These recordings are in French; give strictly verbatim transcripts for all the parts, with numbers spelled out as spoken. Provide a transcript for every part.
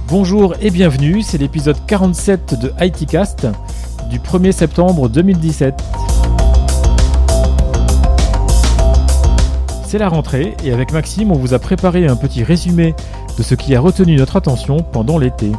Bonjour et bienvenue, c'est l'épisode quarante-sept de ITcast du premier septembre deux mille dix-sept. C'est la rentrée et avec Maxime, on vous a préparé un petit résumé de ce qui a retenu notre attention pendant l'été.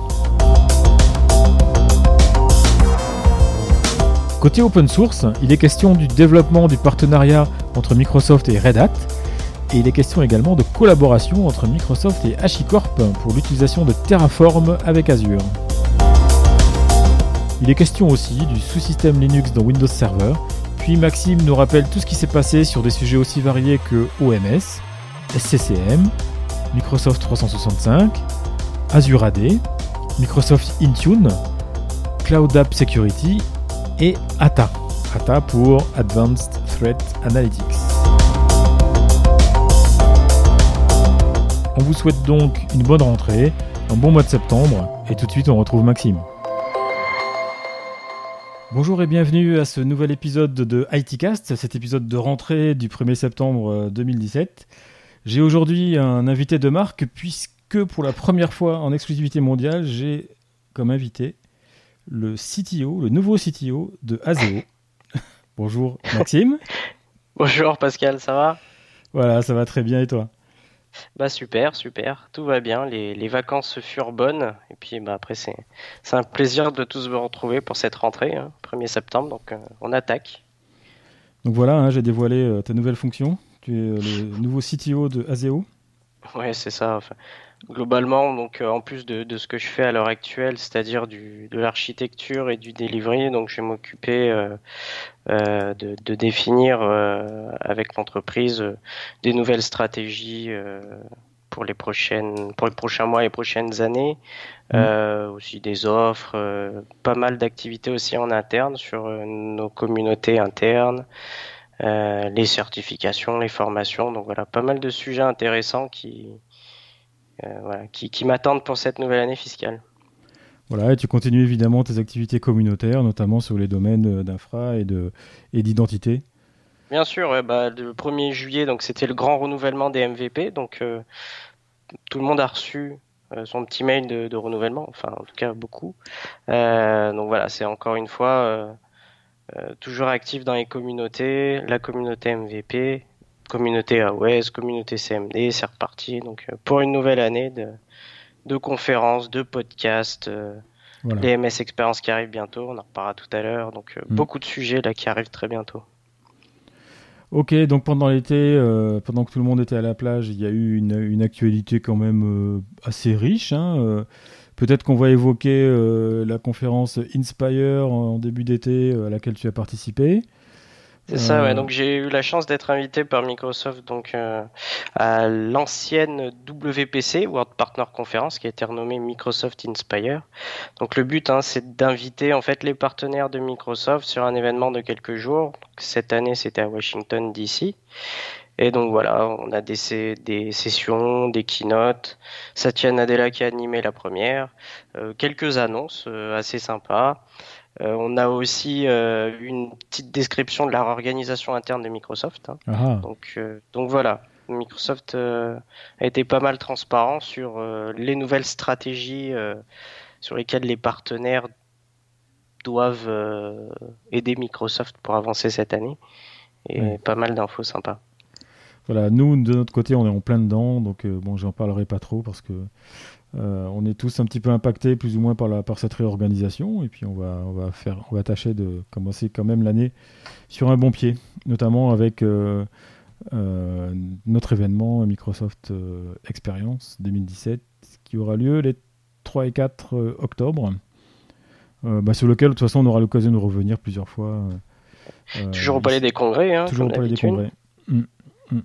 Côté open source, il est question du développement du partenariat entre Microsoft et Red Hat. Et il est question également de collaboration entre Microsoft et HashiCorp pour l'utilisation de Terraform avec Azure. Il est question aussi du sous-système Linux dans Windows Server. Puis Maxime nous rappelle tout ce qui s'est passé sur des sujets aussi variés que O M S, S C C M, Microsoft trois cent soixante-cinq, Azure A D, Microsoft Intune, Cloud App Security et A T A. A T A pour Advanced Threat Analytics. On vous souhaite donc une bonne rentrée, un bon mois de septembre, et tout de suite on retrouve Maxime. Bonjour et bienvenue à ce nouvel épisode de ITcast, cet épisode de rentrée du premier septembre deux mille dix-sept. J'ai aujourd'hui un invité de marque, puisque pour la première fois en exclusivité mondiale, j'ai comme invité le C T O, le nouveau C T O de Azeo. Bonjour Maxime. Bonjour Pascal, ça va ? Voilà, ça va très bien et toi ? Bah super, super, tout va bien, les, les vacances furent bonnes, et puis bah après c'est, c'est un plaisir de tous vous retrouver pour cette rentrée, hein, premier septembre, donc euh, on attaque. Donc voilà, hein, j'ai dévoilé euh, ta nouvelle fonction, tu es euh, le nouveau C T O de Azeo. Ouais, c'est ça, enfin, globalement, donc euh, en plus de, de ce que je fais à l'heure actuelle, c'est-à-dire du, de l'architecture et du delivery, donc je vais m'occuper euh, euh, de, de définir euh, avec l'entreprise euh, des nouvelles stratégies euh, pour les prochaines, pour les prochains mois et prochaines années, mmh. euh, aussi des offres, euh, pas mal d'activités aussi en interne sur euh, nos communautés internes. Euh, les certifications, les formations, donc voilà, pas mal de sujets intéressants qui, euh, voilà, qui, qui m'attendent pour cette nouvelle année fiscale. Voilà, et tu continues évidemment tes activités communautaires, notamment sur les domaines d'infra et, de, et d'identité. Bien sûr, ouais, bah, le premier juillet, donc c'était le grand renouvellement des M V P, donc euh, tout le monde a reçu euh, son petit mail de, de renouvellement, enfin en tout cas beaucoup. Euh, donc voilà, c'est encore une fois euh, Euh, toujours actif dans les communautés, la communauté M V P, communauté A O S, communauté C M D, c'est reparti. Donc euh, pour une nouvelle année de, de conférences, de podcasts, euh, voilà. Les M S Experience qui arrivent bientôt, on en reparlera tout à l'heure. Donc euh, mmh. beaucoup de sujets là qui arrivent très bientôt. Ok, donc pendant l'été, euh, pendant que tout le monde était à la plage, il y a eu une, une actualité quand même euh, assez riche, hein, euh, peut-être qu'on va évoquer euh, la conférence Inspire en début d'été euh, à laquelle tu as participé. C'est euh... ça, ouais. Donc j'ai eu la chance d'être invité par Microsoft donc euh, à l'ancienne W P C, World Partner Conference, qui a été renommée Microsoft Inspire. Donc le but, hein, c'est d'inviter en fait les partenaires de Microsoft sur un événement de quelques jours. Donc, cette année, c'était à Washington D C. Et donc voilà, on a des, des sessions, des keynotes. Satya Nadella qui a animé la première. Euh, quelques annonces euh, assez sympas. Euh, on a aussi euh, une petite description de leur organisation interne de Microsoft. Hein. Donc, euh, donc voilà, Microsoft euh, a été pas mal transparent sur euh, les nouvelles stratégies euh, sur lesquelles les partenaires doivent euh, aider Microsoft pour avancer cette année. Et oui. Pas mal d'infos sympas. Voilà, nous, de notre côté, on est en plein dedans, donc euh, bon, j'en parlerai pas trop parce que euh, on est tous un petit peu impactés, plus ou moins, par, la, par cette réorganisation, et puis on va, on va faire, on va tâcher de commencer quand même l'année sur un bon pied, notamment avec euh, euh, notre événement Microsoft euh, Experience deux mille dix-sept, qui aura lieu les trois et quatre euh, octobre, euh, bah, sur lequel, de toute façon, on aura l'occasion de revenir plusieurs fois. Euh, toujours au Palais des Congrès, hein, toujours au Palais des Congrès. Mmh. Mmh.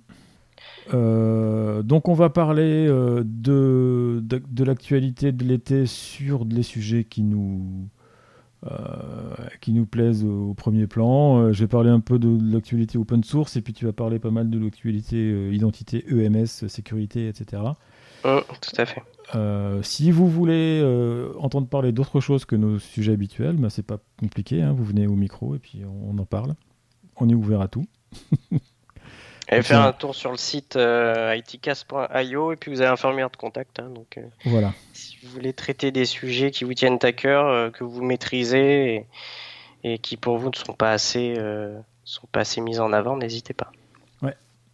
Euh, donc on va parler euh, de, de, de l'actualité de l'été sur les sujets qui nous, euh, qui nous plaisent au, au premier plan. Euh, je vais parler un peu de, de l'actualité open source et puis tu vas parler pas mal de l'actualité euh, identité E M S, sécurité, et cetera. Mmh, tout à fait. Euh, si vous voulez euh, entendre parler d'autre chose que nos sujets habituels, bah, c'est pas compliqué, hein, vous venez au micro et puis on, on en parle. On est ouvert à tout. Allez faire un tour sur le site euh, itcast point io et puis vous avez un formulaire de contact. Hein, donc, euh, voilà. Si vous voulez traiter des sujets qui vous tiennent à cœur, euh, que vous maîtrisez et, et qui pour vous ne sont pas assez, euh, sont pas assez mis en avant, n'hésitez pas. Ouais.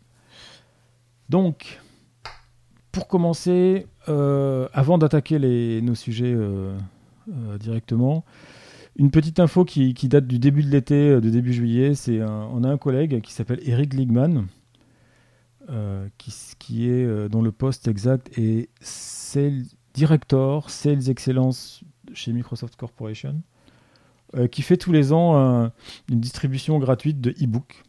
Donc, pour commencer, euh, avant d'attaquer les, nos sujets euh, euh, directement, une petite info qui, qui date du début de l'été, de début juillet, c'est un, on a un collègue qui s'appelle Eric Ligman, euh, qui, qui est euh, dont le poste exact est Sales, Director Sales Excellence chez Microsoft Corporation, euh, qui fait tous les ans un, une distribution gratuite de e-books.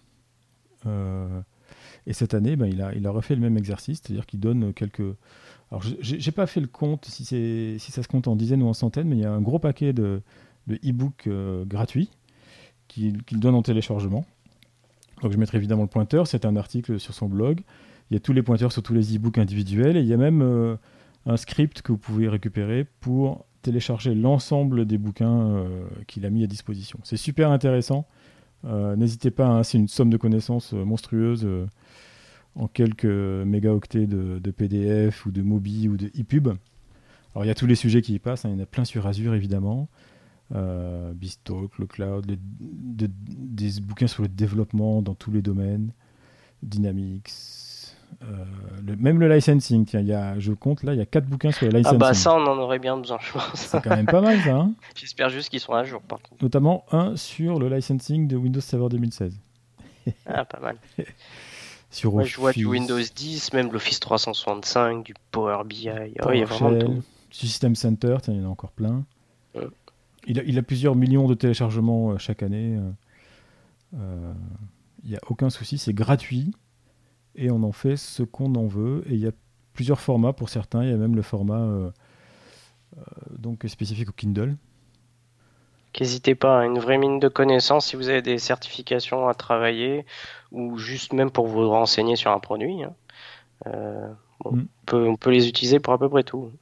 Euh, et cette année, ben, il, a, il a refait le même exercice, c'est-à-dire qu'il donne quelques... Alors, j'ai, j'ai pas fait le compte si, c'est, si ça se compte en dizaines ou en centaines, mais il y a un gros paquet de, de e-books euh, gratuits qu'il, qu'il donne en téléchargement. Donc je mettrai évidemment le pointeur, c'est un article sur son blog. Il y a tous les pointeurs sur tous les e-books individuels et il y a même euh, un script que vous pouvez récupérer pour télécharger l'ensemble des bouquins euh, qu'il a mis à disposition. C'est super intéressant. Euh, n'hésitez pas, hein, c'est une somme de connaissances euh, monstrueuse euh, en quelques mégaoctets de, de P D F ou de Mobi ou de ePub. Alors il y a tous les sujets qui y passent, hein, il y en a plein sur Azure évidemment. Euh, BizTalk, le cloud, les, de, des bouquins sur le développement dans tous les domaines, Dynamics, euh, le, même le licensing. Tiens, il y a, je compte là, il y a quatre bouquins sur le licensing. Ah bah ça, on en aurait bien besoin, je pense. C'est quand même pas mal ça. Hein. J'espère juste qu'ils sont à jour, par contre. Notamment un sur le licensing de Windows Server deux mille seize. Ah, pas mal. Sur Moi, Office, je vois du Windows dix, même l'Office trois cent soixante-cinq, du Power B I. Oh, il y a vraiment de tout. System Center, tiens, il y en a encore plein. Ouais. Il a, il a plusieurs millions de téléchargements euh, chaque année. Il euh, n'y a aucun souci, c'est gratuit et on en fait ce qu'on en veut. Et il y a plusieurs formats pour certains. Il y a même le format euh, euh, donc spécifique au Kindle. N'hésitez pas, hein, une vraie mine de connaissances si vous avez des certifications à travailler ou juste même pour vous renseigner sur un produit. Hein. Euh, bon, mm. on, peut, on peut les utiliser pour à peu près tout.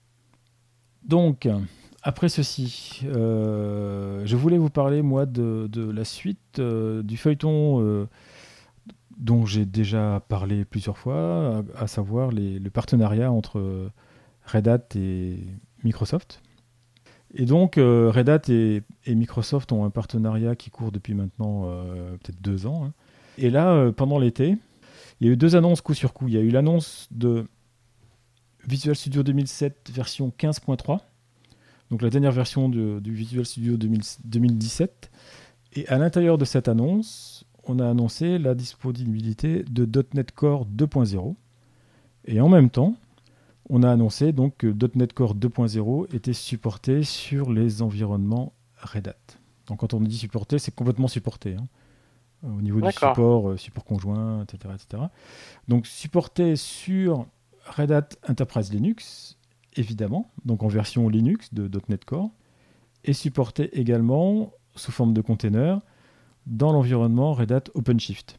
Donc, après ceci, euh, je voulais vous parler, moi, de, de la suite euh, du feuilleton euh, dont j'ai déjà parlé plusieurs fois, à, à savoir les, le partenariat entre Red Hat et Microsoft. Et donc, euh, Red Hat et, et Microsoft ont un partenariat qui court depuis maintenant euh, peut-être deux ans. Hein. Et là, euh, pendant l'été, il y a eu deux annonces coup sur coup. Il y a eu l'annonce de Visual Studio deux mille sept version quinze point trois, donc la dernière version de, du Visual Studio deux mille dix-sept. Et à l'intérieur de cette annonce, on a annoncé la disponibilité de .NET Core deux point zéro. Et en même temps, on a annoncé donc que .NET Core deux point zéro était supporté sur les environnements Red Hat. Donc quand on dit supporté, c'est complètement supporté. Hein. Au niveau D'accord. du support, euh, support conjoint, et cetera, et cetera. Donc supporté sur Red Hat Enterprise Linux, évidemment, donc en version Linux de .NET Core, et supporté également sous forme de container dans l'environnement Red Hat OpenShift.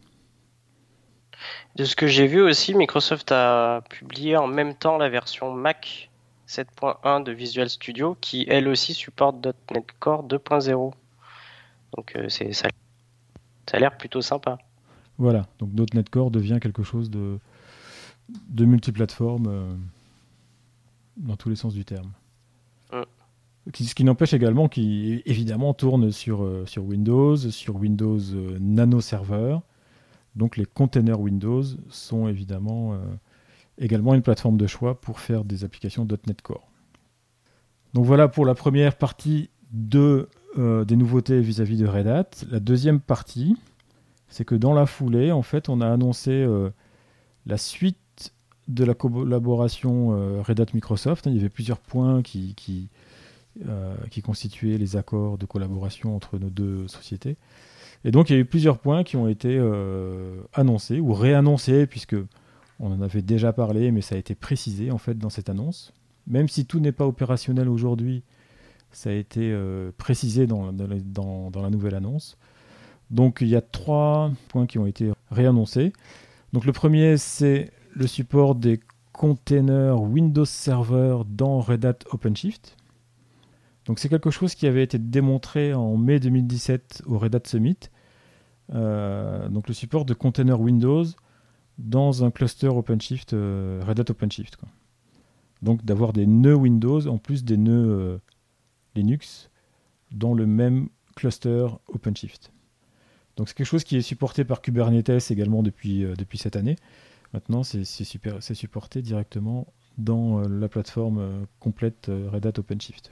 De ce que j'ai vu aussi, Microsoft a publié en même temps la version Mac sept point un de Visual Studio qui, elle aussi, supporte .NET Core deux point zéro. Donc euh, c'est, ça, ça a l'air plutôt sympa. Voilà, donc .NET Core devient quelque chose de, de multiplateforme euh, dans tous les sens du terme. Mm. Ce qui n'empêche également qu'il, évidemment, tourne sur, euh, sur Windows, sur Windows euh, Nano Server. Donc les containers Windows sont évidemment euh, également une plateforme de choix pour faire des applications .NET Core. Donc voilà pour la première partie de, euh, des nouveautés vis-à-vis de Red Hat. La deuxième partie, c'est que dans la foulée, en fait, on a annoncé euh, la suite de la collaboration euh, Red Hat Microsoft. Il y avait plusieurs points qui, qui, euh, qui constituaient les accords de collaboration entre nos deux sociétés. Et donc, il y a eu plusieurs points qui ont été euh, annoncés ou réannoncés, puisque on en avait déjà parlé, mais ça a été précisé en fait dans cette annonce. Même si tout n'est pas opérationnel aujourd'hui, ça a été euh, précisé dans, dans, dans la nouvelle annonce. Donc, il y a trois points qui ont été réannoncés. Donc, le premier, c'est le support des containers Windows Server dans Red Hat OpenShift. Donc, c'est quelque chose qui avait été démontré en mai deux mille dix-sept au Red Hat Summit. euh, donc le support de container Windows dans un cluster OpenShift, euh, Red Hat OpenShift, quoi. Donc d'avoir des nœuds Windows en plus des nœuds euh, Linux dans le même cluster OpenShift. Donc c'est quelque chose qui est supporté par Kubernetes également depuis, euh, depuis cette année. Maintenant, c'est, c'est, super, c'est supporté directement dans euh, la plateforme euh, complète euh, Red Hat OpenShift.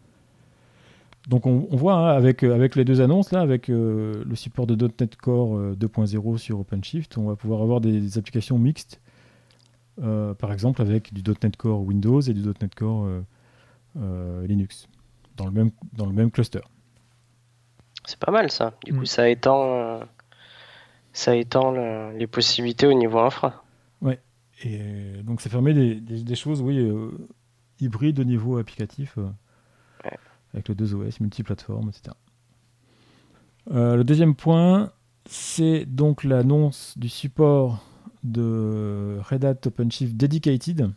Donc on, on voit hein, avec, euh, avec les deux annonces, là, avec euh, le support de .N E T Core euh, deux point zéro sur OpenShift, on va pouvoir avoir des, des applications mixtes, euh, par exemple avec du .N E T Core Windows et du .N E T Core euh, euh, Linux, dans le même, dans le même cluster. C'est pas mal ça. Du Mm. coup, ça étend, euh, ça étend le- les possibilités au niveau infra. Ouais. Et euh, donc ça permet des, des, des choses, oui, euh, hybrides au niveau applicatif, euh, Ouais. avec les deux O S, multiplateformes, et cetera. Euh, le deuxième point, c'est donc l'annonce du support de Red Hat OpenShift Dedicated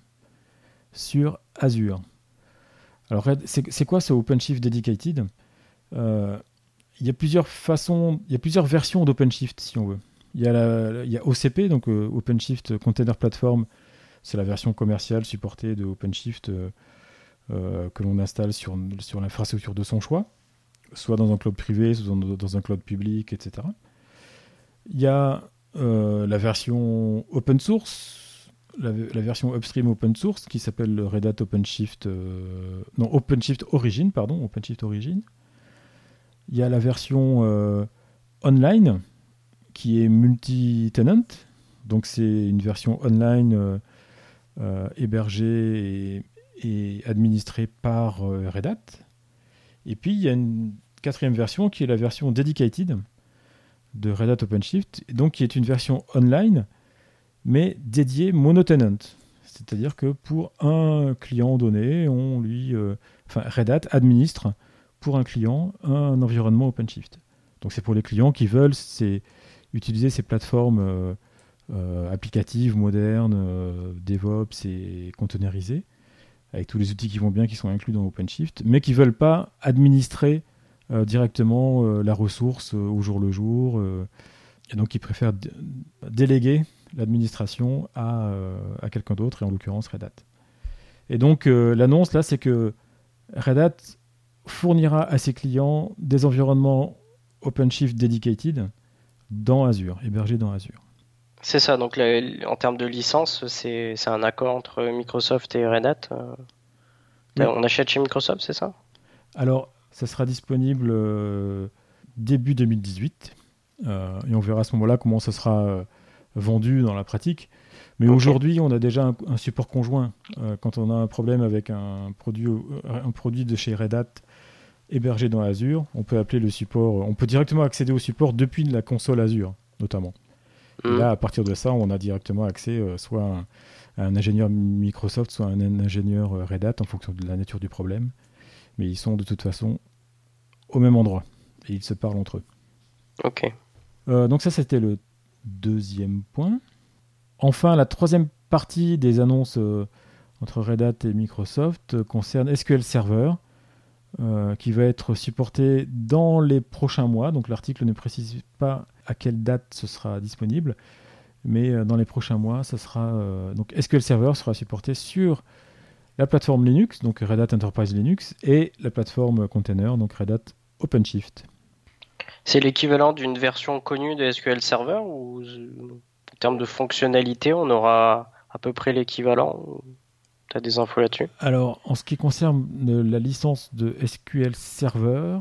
sur Azure. Alors, Red- c'est, c'est quoi ce OpenShift Dedicated? Euh, Il y a plusieurs façons, il y a plusieurs versions d'OpenShift, si on veut. Il y a, la, il y a O C P, donc euh, OpenShift Container Platform, c'est la version commerciale supportée de OpenShift euh, euh, que l'on installe sur, sur l'infrastructure de son choix, soit dans un cloud privé, soit dans, dans un cloud public, et cetera. Il y a euh, la version open source, la, la version upstream open source qui s'appelle Red Hat OpenShift, euh, non OpenShift Origin, pardon, OpenShift Origin. Il y a la version euh, online qui est multi-tenant, donc c'est une version online euh, euh, hébergée et, et administrée par euh, Red Hat. Et puis il y a une quatrième version qui est la version dedicated de Red Hat OpenShift, donc qui est une version online, mais dédiée monotenant. C'est-à-dire que pour un client donné, on lui, euh, enfin Red Hat administre pour un client un environnement OpenShift. Donc c'est pour les clients qui veulent c'est, utiliser ces plateformes euh, euh, applicatives, modernes, euh, DevOps et containerisées, avec tous les outils qui vont bien, qui sont inclus dans OpenShift, mais qui ne veulent pas administrer euh, directement euh, la ressource euh, au jour le jour, euh, et donc ils préfèrent d- déléguer l'administration à, euh, à quelqu'un d'autre, et en l'occurrence Red Hat. Et donc euh, l'annonce là, c'est que Red Hat fournira à ses clients des environnements OpenShift dedicated dans Azure, hébergés dans Azure. C'est ça. Donc, la- en termes de licence, c'est, c'est un accord entre Microsoft et Red Hat. euh. Oui. On achète chez Microsoft, c'est ça? Alors, ça sera disponible euh, début deux mille dix-huit, euh, et on verra à ce moment-là comment ça sera euh, vendu dans la pratique. Mais Ok. aujourd'hui, on a déjà un, un support conjoint. Euh, quand on a un problème avec un produit, euh, un produit de chez Red Hat hébergé dans Azure, on peut appeler le support, on peut directement accéder au support depuis la console Azure, notamment. Et Hmm. là, à partir de ça, on a directement accès euh, soit à un, à un ingénieur Microsoft, soit à un ingénieur euh, Red Hat, en fonction de la nature du problème. Mais ils sont de toute façon au même endroit et ils se parlent entre eux. Ok. Euh, donc ça, c'était le deuxième point. Enfin, la troisième partie des annonces euh, entre Red Hat et Microsoft euh, concerne S Q L Server, euh, qui va être supporté dans les prochains mois. Donc l'article ne précise pas à quelle date ce sera disponible, mais euh, dans les prochains mois, ça sera euh, donc S Q L Server sera supporté sur la plateforme Linux, donc Red Hat Enterprise Linux, et la plateforme container, donc Red Hat OpenShift. C'est l'équivalent d'une version connue de S Q L Server ou en termes de fonctionnalité, on aura à peu près l'équivalent? Tu as des infos là-dessus? Alors, en ce qui concerne euh, la licence de S Q L Server,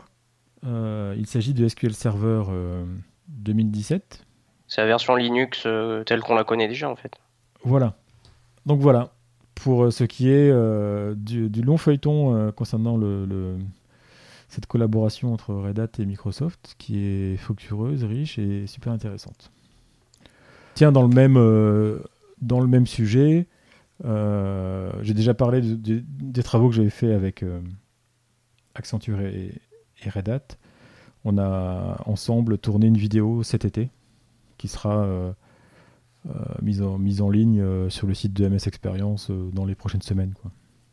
euh, il s'agit de S Q L Server euh, deux mille dix-sept. C'est la version Linux euh, telle qu'on la connaît déjà en fait. Voilà. Donc voilà, pour euh, ce qui est euh, du, du long feuilleton euh, concernant le, le- cette collaboration entre Red Hat et Microsoft, qui est fructueuse, riche et super intéressante. Tiens, dans le même, euh, dans le même sujet, euh, j'ai déjà parlé de- de- des travaux que j'avais fait avec euh, Accenture et, et Red Hat. On a ensemble tourné une vidéo cet été qui sera euh, euh, mise, en, mise en ligne euh, sur le site de M S Experience euh, dans les prochaines semaines, quoi.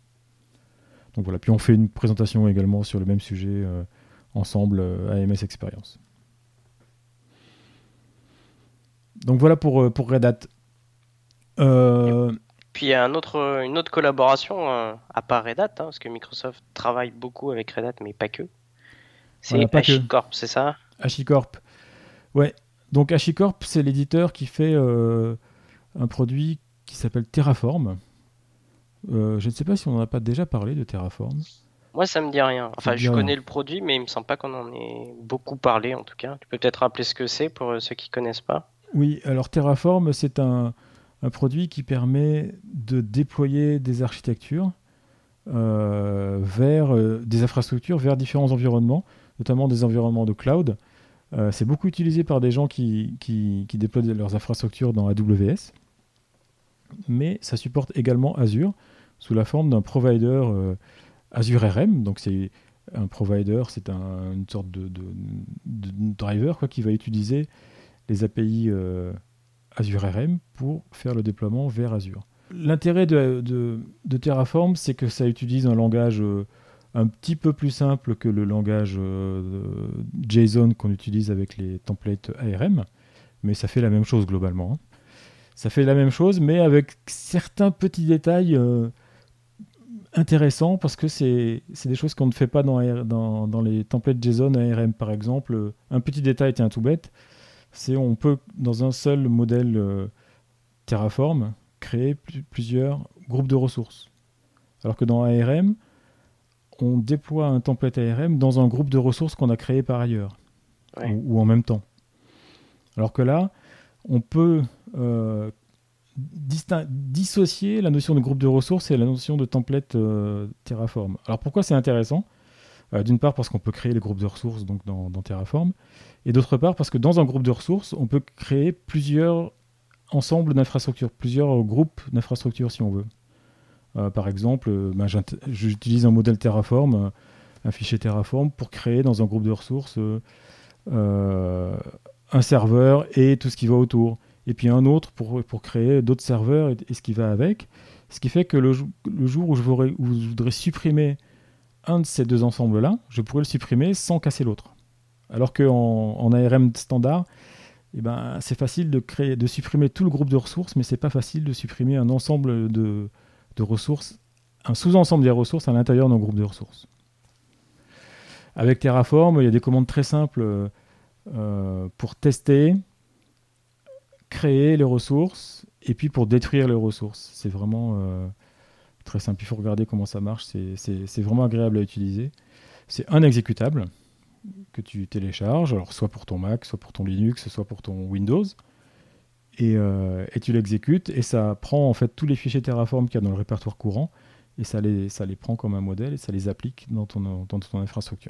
Donc voilà. Puis on fait une présentation également sur le même sujet euh, ensemble euh, à M S Experience. Donc voilà pour, pour Red Hat. Euh... Puis il y a un autre, une autre collaboration euh, à part Red Hat, hein, parce que Microsoft travaille beaucoup avec Red Hat, mais pas que. C'est voilà, HashiCorp, c'est ça? HashiCorp. Ouais. Donc HashiCorp, c'est l'éditeur qui fait euh, un produit qui s'appelle Terraform. Euh, je ne sais pas si on n'en a pas déjà parlé de Terraform. Moi, ça me dit rien. Enfin, dit je rien. connais le produit, mais il me semble pas qu'on en ait beaucoup parlé, en tout cas. Tu peux peut-être rappeler ce que c'est pour ceux qui connaissent pas? Oui, alors Terraform, c'est un, un produit qui permet de déployer des architectures euh, vers euh, des infrastructures, vers différents environnements, notamment des environnements de cloud. Euh, c'est beaucoup utilisé par des gens qui, qui, qui déploient leurs infrastructures dans A W S, mais ça supporte également Azure sous la forme d'un provider euh, Azure R M. Donc c'est un provider, c'est un, une sorte de, de, de driver quoi, qui va utiliser les A P I euh, Azure R M pour faire le déploiement vers Azure. L'intérêt de, de, de Terraform, c'est que ça utilise un langage euh, un petit peu plus simple que le langage euh, JSON qu'on utilise avec les templates A R M, mais ça fait la même chose globalement. Hein. Ça fait la même chose, mais avec certains petits détails euh, intéressants, parce que c'est, c'est des choses qu'on ne fait pas dans, dans, dans les templates JSON A R M, par exemple. Un petit détail, tiens, tout bête, c'est on peut, dans un seul modèle euh, Terraform, créer pl- plusieurs groupes de ressources. Alors que dans A R M, on déploie un template A R M dans un groupe de ressources qu'on a créé par ailleurs, ouais. ou, ou en même temps. Alors que là, on peut euh, distin- dissocier la notion de groupe de ressources et la notion de template euh, Terraform. Alors pourquoi c'est intéressant ? euh, D'une part parce qu'on peut créer les groupes de ressources donc dans, dans Terraform, et d'autre part parce que dans un groupe de ressources, on peut créer plusieurs ensembles d'infrastructures, plusieurs groupes d'infrastructures si on veut. Euh, par exemple, euh, ben, j'utilise un modèle Terraform, euh, un fichier Terraform, pour créer dans un groupe de ressources euh, euh, un serveur et tout ce qui va autour. Et puis un autre pour, pour créer d'autres serveurs et, et ce qui va avec. Ce qui fait que le, le jour où je, voudrais, où je voudrais supprimer un de ces deux ensembles-là, je pourrais le supprimer sans casser l'autre. Alors qu'en en A R M standard, eh ben, c'est facile de, créer, de supprimer tout le groupe de ressources, mais c'est pas facile de supprimer un ensemble de, de ressources, un sous-ensemble des ressources à l'intérieur d'un groupe de ressources. Avec Terraform, il y a des commandes très simples euh, pour tester, créer les ressources, et puis pour détruire les ressources. C'est vraiment euh, très simple. Il faut regarder comment ça marche. C'est, c'est, c'est vraiment agréable à utiliser. C'est un exécutable que tu télécharges, alors soit pour ton Mac, soit pour ton Linux, soit pour ton Windows, et, euh, et tu l'exécutes, et ça prend en fait tous les fichiers Terraform qu'il y a dans le répertoire courant, et ça les, ça les prend comme un modèle, et ça les applique dans ton, dans ton infrastructure.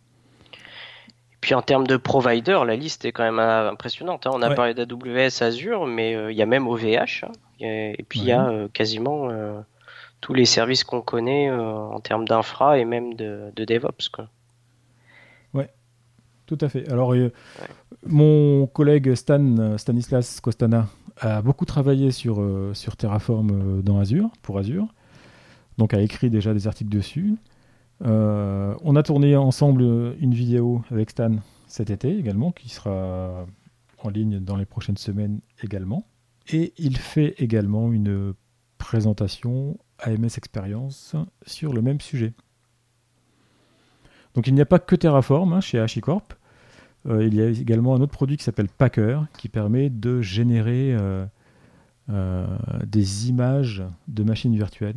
Et puis en termes de provider, la liste est quand même impressionnante. Hein. On a ouais. parlé d'A W S, Azure, mais il euh, y a même O V H, hein. Et, et puis il ouais. y a euh, quasiment euh, tous les services qu'on connaît euh, en termes d'infra et même de, de DevOps, quoi. Ouais, tout à fait. Alors, euh, ouais. mon collègue Stan, Stanislas Kostana a beaucoup travaillé sur, euh, sur Terraform euh, dans Azure, pour Azure, donc a écrit déjà des articles dessus. Euh, on a tourné ensemble une vidéo avec Stan cet été également, qui sera en ligne dans les prochaines semaines également. Et il fait également une présentation A M S Experience sur le même sujet. Donc il n'y a pas que Terraform hein, chez HashiCorp. Euh, il y a également un autre produit qui s'appelle Packer, qui permet de générer euh, euh, des images de machines virtuelles.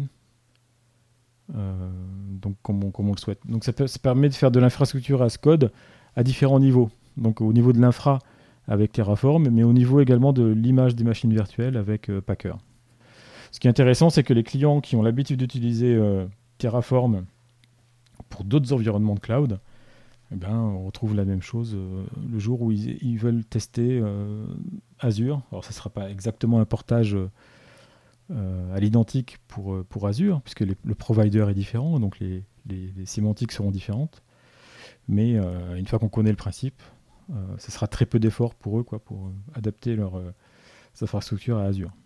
Euh, donc comme on, comme on le souhaite. Donc ça, peut, ça permet de faire de l'infrastructure as code à différents niveaux. Donc au niveau de l'infra avec Terraform, mais au niveau également de l'image des machines virtuelles avec euh, Packer. Ce qui est intéressant, c'est que les clients qui ont l'habitude d'utiliser euh, Terraform pour d'autres environnements de cloud, eh ben, on retrouve la même chose euh, le jour où ils, ils veulent tester euh, Azure. Alors ça ne sera pas exactement un portage euh, Euh, à l'identique pour, pour Azure, puisque les, le provider est différent, donc les, les, les sémantiques seront différentes. Mais euh, une fois qu'on connaît le principe, euh, ce sera très peu d'efforts pour eux quoi, pour euh, adapter leur euh, infrastructure à Azure.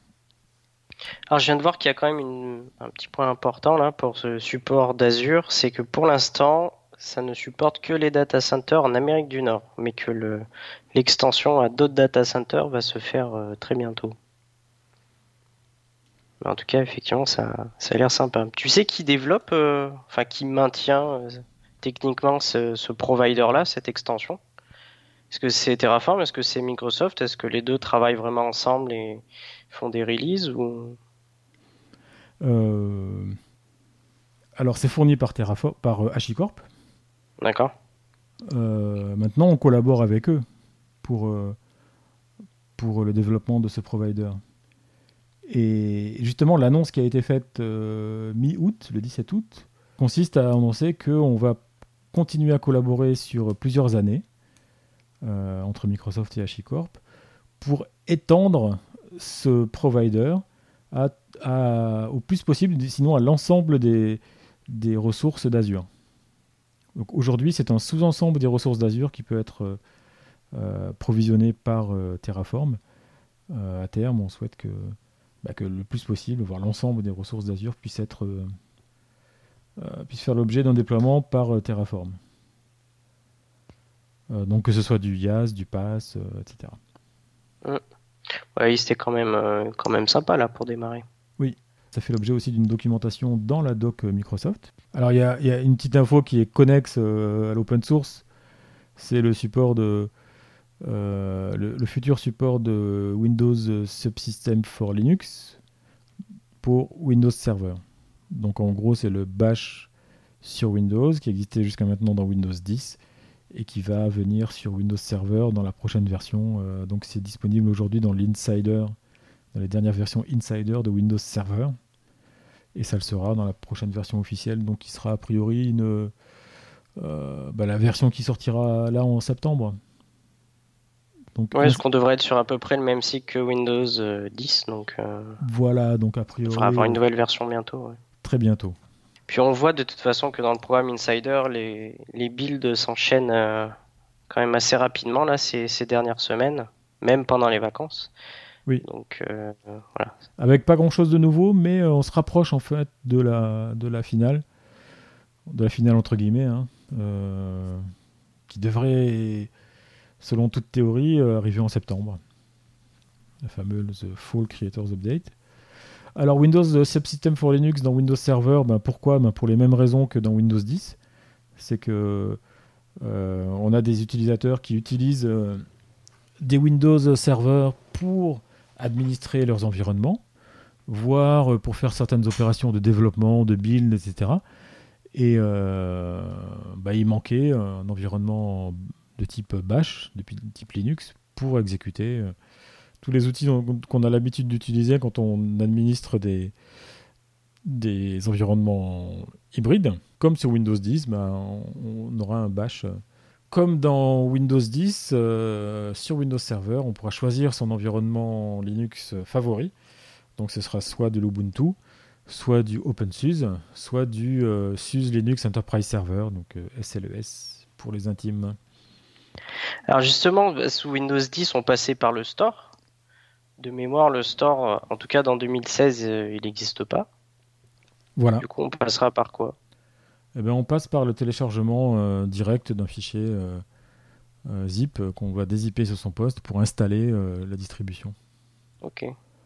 Alors je viens de voir qu'il y a quand même une, un petit point important là pour ce support d'Azure, c'est que pour l'instant, ça ne supporte que les data centers en Amérique du Nord, mais que le, l'extension à d'autres data centers va se faire euh, très bientôt. Mais en tout cas, effectivement, ça, ça a l'air sympa. Tu sais qui développe, euh, enfin qui maintient euh, techniquement ce, ce provider-là, cette extension? Est-ce que c'est Terraform? Est-ce que c'est Microsoft? Est-ce que les deux travaillent vraiment ensemble et font des releases ou... euh... Alors, c'est fourni par Terraform, par euh, HashiCorp. D'accord. Euh, maintenant, on collabore avec eux pour, euh, pour le développement de ce provider. Et justement, l'annonce qui a été faite euh, mi-août, le dix-sept août, consiste à annoncer qu'on va continuer à collaborer sur plusieurs années euh, entre Microsoft et HashiCorp pour étendre ce provider à, à, au plus possible, sinon à l'ensemble des, des ressources d'Azure. Donc aujourd'hui, c'est un sous-ensemble des ressources d'Azure qui peut être euh, provisionné par euh, Terraform. Euh, à terme, on souhaite que, bah, que le plus possible, voire l'ensemble des ressources d'Azure puisse être euh, euh, puisse faire l'objet d'un déploiement par euh, Terraform. Euh, donc que ce soit du IaaS, du PaaS, euh, et cetera. Mmh. Ouais, c'était quand même, euh, quand même sympa là pour démarrer. Oui, ça fait l'objet aussi d'une documentation dans la doc Microsoft. Alors il y, y a une petite info qui est connexe euh, à l'open source, c'est le support de euh, le, le futur support de Windows Subsystem for Linux pour Windows Server. Donc en gros c'est le bash sur Windows qui existait jusqu'à maintenant dans Windows dix et qui va venir sur Windows Server dans la prochaine version. Euh, donc c'est disponible aujourd'hui dans l'Insider, dans les dernières versions Insider de Windows Server. Et ça le sera dans la prochaine version officielle, donc qui sera a priori une, euh, bah, la version qui sortira là en septembre. Donc, ouais, est-ce qu'on devrait être sur à peu près le même cycle que Windows euh, dix, donc euh, voilà, donc a priori. Il faudra avoir une nouvelle version bientôt. Ouais. Très bientôt. Puis on voit de toute façon que dans le programme Insider, les, les builds s'enchaînent euh, quand même assez rapidement là ces, ces dernières semaines, même pendant les vacances. Oui. Donc euh, voilà. Avec pas grand-chose de nouveau, mais euh, on se rapproche en fait de la de la finale, de la finale entre guillemets, hein, euh, qui devrait, selon toute théorie, euh, arriver en septembre. La fameuse Fall Creators Update. Alors Windows Subsystem for Linux dans Windows Server, ben pourquoi ben pour les mêmes raisons que dans Windows dix. C'est que euh, on a des utilisateurs qui utilisent euh, des Windows Server pour administrer leurs environnements, voire pour faire certaines opérations de développement, de build, et cetera. Et euh, bah, il manquait un environnement de type Bash, de type Linux, pour exécuter euh, tous les outils qu'on a l'habitude d'utiliser quand on administre des, des environnements hybrides. Comme sur Windows dix, bah, on aura un Bash. Comme dans Windows dix, euh, sur Windows Server, on pourra choisir son environnement Linux favori. Donc ce sera soit de l'Ubuntu, soit du OpenSUSE, soit du euh, SUSE Linux Enterprise Server, donc euh, S L E S pour les intimes. Alors justement, sous Windows dix, on passait par le store. De mémoire, le store, en tout cas dans deux mille seize, euh, il n'existe pas. Voilà. Du coup, on passera par quoi ? Eh bien, on passe par le téléchargement euh, direct d'un fichier euh, euh, zip euh, qu'on va dézipper sur son poste pour installer euh, la distribution. Ok.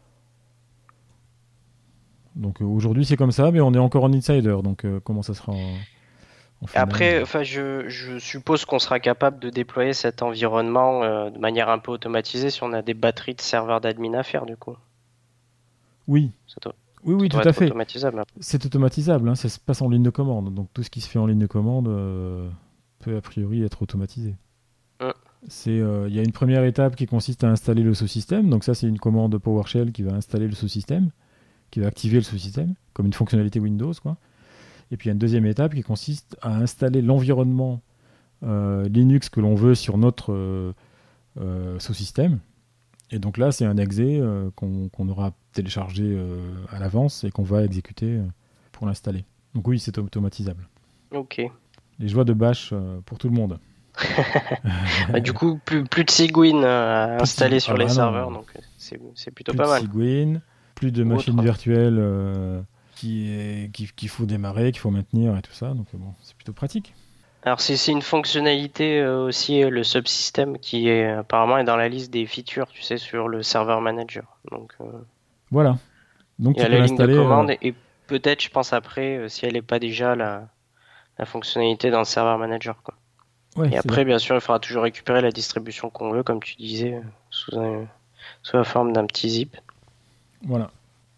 Donc euh, aujourd'hui c'est comme ça, mais on est encore en insider, donc euh, comment ça sera en, en finale ? Après, enfin, je, je suppose qu'on sera capable de déployer cet environnement euh, de manière un peu automatisée si on a des batteries de serveurs d'admin à faire, du coup. Oui. Ça doit, oui, oui, ça tout à fait. Automatisable. C'est automatisable, hein, ça se passe en ligne de commande, donc tout ce qui se fait en ligne de commande euh, peut a priori être automatisé. Mm. C'est, il euh, y a une première étape qui consiste à installer le sous-système, donc ça c'est une commande PowerShell qui va installer le sous-système, qui va activer le sous-système, comme une fonctionnalité Windows, quoi. Et puis il y a une deuxième étape qui consiste à installer l'environnement euh, Linux que l'on veut sur notre euh, euh, sous-système. Et donc là, c'est un exe euh, qu'on, qu'on aura téléchargé euh, à l'avance et qu'on va exécuter euh, pour l'installer. Donc oui, c'est automatisable. Ok. Les joies de Bash euh, pour tout le monde. Bah, du coup, plus, plus de Cygwin à installer sur ah les bah serveurs, non. donc c'est, c'est plutôt plus pas mal. Plus de Cygwin, plus de machines Autre. virtuelles euh, qui est, qui, qu'il faut démarrer, qu'il faut maintenir et tout ça. Donc bon, c'est plutôt pratique. Alors c'est, c'est une fonctionnalité euh, aussi, euh, le subsystem qui est apparemment est dans la liste des features, tu sais, sur le server manager. Donc euh, Voilà. Donc il y tu a peux la ligne de l'installer. euh, commande et, et peut-être, je pense après, euh, si elle n'est pas déjà la, la fonctionnalité dans le server manager, quoi. Ouais, Et c'est-à-dire. après, bien sûr, il faudra toujours récupérer la distribution qu'on veut, comme tu disais, euh, sous, un- sous la forme d'un petit zip. Voilà.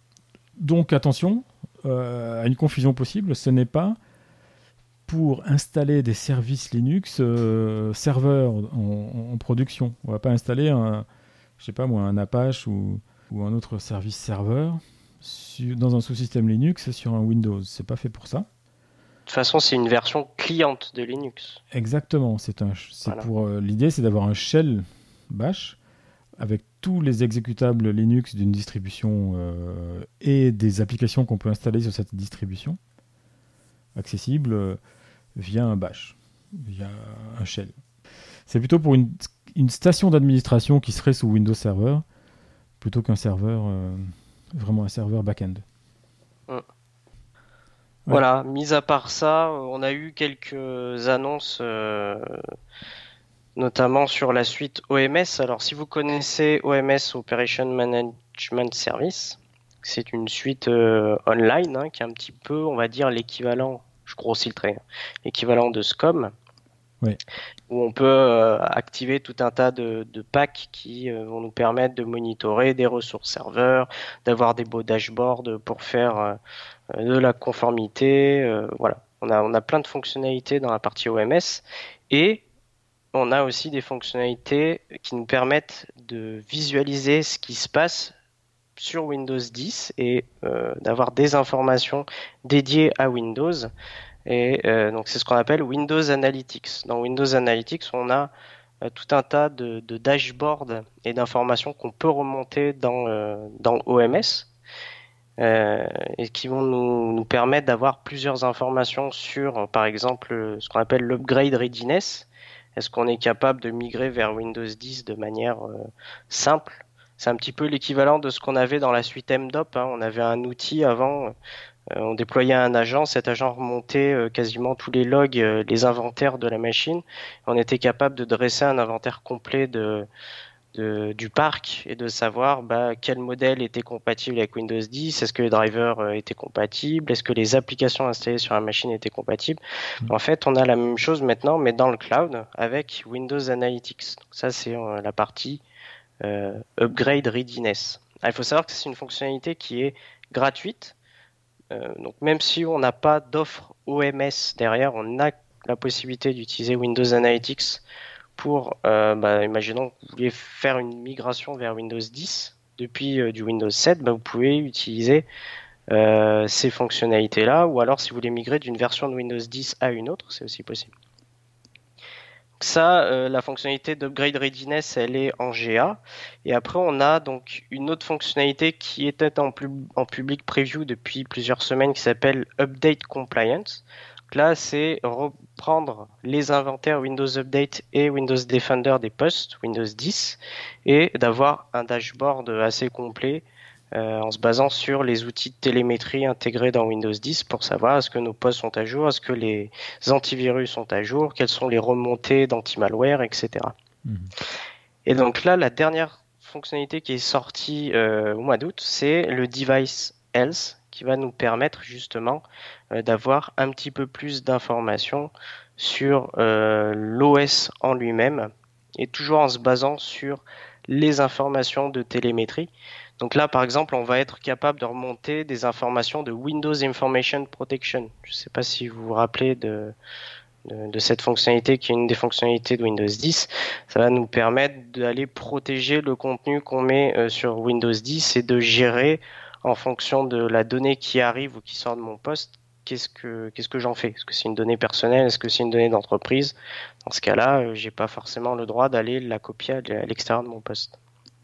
Donc attention euh, à une confusion possible. Ce n'est pas pour installer des services Linux euh, serveurs en, en production. On va pas installer un, je sais pas moi, un Apache ou, ou un autre service serveur sur- dans un sous-système Linux sur un Windows. C'est pas fait pour ça. De toute façon, c'est une version cliente de Linux. Exactement. C'est un, c'est Voilà. pour euh, l'idée, c'est d'avoir un shell Bash avec tous les exécutables Linux d'une distribution euh, et des applications qu'on peut installer sur cette distribution accessibles euh, via un bash, via un shell. C'est plutôt pour une, une station d'administration qui serait sous Windows Server plutôt qu'un serveur, euh, vraiment un serveur back-end. Mm. Ouais. Voilà, mis à part ça, on a eu quelques annonces, euh, notamment sur la suite O M S. Alors, si vous connaissez O M S, Operation Management Service, c'est une suite euh, online hein, qui est un petit peu, on va dire, l'équivalent, je grossis le trait, hein, l'équivalent de S C O M, Ouais. où on peut euh, activer tout un tas de, de packs qui euh, vont nous permettre de monitorer des ressources serveurs, d'avoir des beaux dashboards pour faire euh, de la conformité. Euh, voilà, on a, on a plein de fonctionnalités dans la partie O M S et on a aussi des fonctionnalités qui nous permettent de visualiser ce qui se passe sur Windows dix et euh, d'avoir des informations dédiées à Windows. Et euh, donc c'est ce qu'on appelle Windows Analytics. Dans Windows Analytics, on a euh, tout un tas de, de dashboards et d'informations qu'on peut remonter dans, euh, dans O M S. Euh, et qui vont nous, nous permettre d'avoir plusieurs informations sur, par exemple, ce qu'on appelle l'upgrade readiness. Est-ce qu'on est capable de migrer vers Windows dix de manière euh, simple? C'est un petit peu l'équivalent de ce qu'on avait dans la suite M D O P. Hein. On avait un outil avant, euh, on déployait un agent, cet agent remontait euh, quasiment tous les logs, euh, les inventaires de la machine. On était capable de dresser un inventaire complet de, de, du parc et de savoir bah, quel modèle était compatible avec Windows dix, est-ce que les drivers euh, étaient compatibles, est-ce que les applications installées sur la machine étaient compatibles. Mmh. En fait, on a la même chose maintenant, mais dans le cloud avec Windows Analytics. Donc ça, c'est euh, la partie euh, Upgrade Readiness. Alors, il faut savoir que c'est une fonctionnalité qui est gratuite. Euh, donc même si on n'a pas d'offre O M S derrière, on a la possibilité d'utiliser Windows Analytics pour, euh, bah, imaginons que vous voulez faire une migration vers Windows dix depuis euh, du Windows sept, bah, vous pouvez utiliser euh, ces fonctionnalités-là, ou alors si vous voulez migrer d'une version de Windows dix à une autre, c'est aussi possible. Donc ça, euh, la fonctionnalité d'Upgrade Readiness, elle est en G A. Et après, on a donc une autre fonctionnalité qui était en, pub- en public preview depuis plusieurs semaines qui s'appelle Update Compliance. Donc là, c'est reprendre les inventaires Windows Update et Windows Defender des postes Windows dix et d'avoir un dashboard assez complet euh, en se basant sur les outils de télémétrie intégrés dans Windows dix pour savoir est-ce que nos postes sont à jour, est-ce que les antivirus sont à jour, quelles sont les remontées d'anti-malware, et cetera. Mmh. Et donc là, la dernière fonctionnalité qui est sortie euh, au mois d'août, c'est le Device Health qui va nous permettre justement euh, d'avoir un petit peu plus d'informations sur euh, l'O S en lui-même et toujours en se basant sur les informations de télémétrie. Donc là, par exemple, on va être capable de remonter des informations de Windows Information Protection. Je ne sais pas si vous vous rappelez de, de, de cette fonctionnalité qui est une des fonctionnalités de Windows dix. Ça va nous permettre d'aller protéger le contenu qu'on met euh, sur Windows dix et de gérer en fonction de la donnée qui arrive ou qui sort de mon poste, qu'est-ce que, qu'est-ce que j'en fais? Est-ce que c'est une donnée personnelle? Est-ce que c'est une donnée d'entreprise? Dans ce cas-là, euh, j'ai pas forcément le droit d'aller la copier à l'extérieur de mon poste.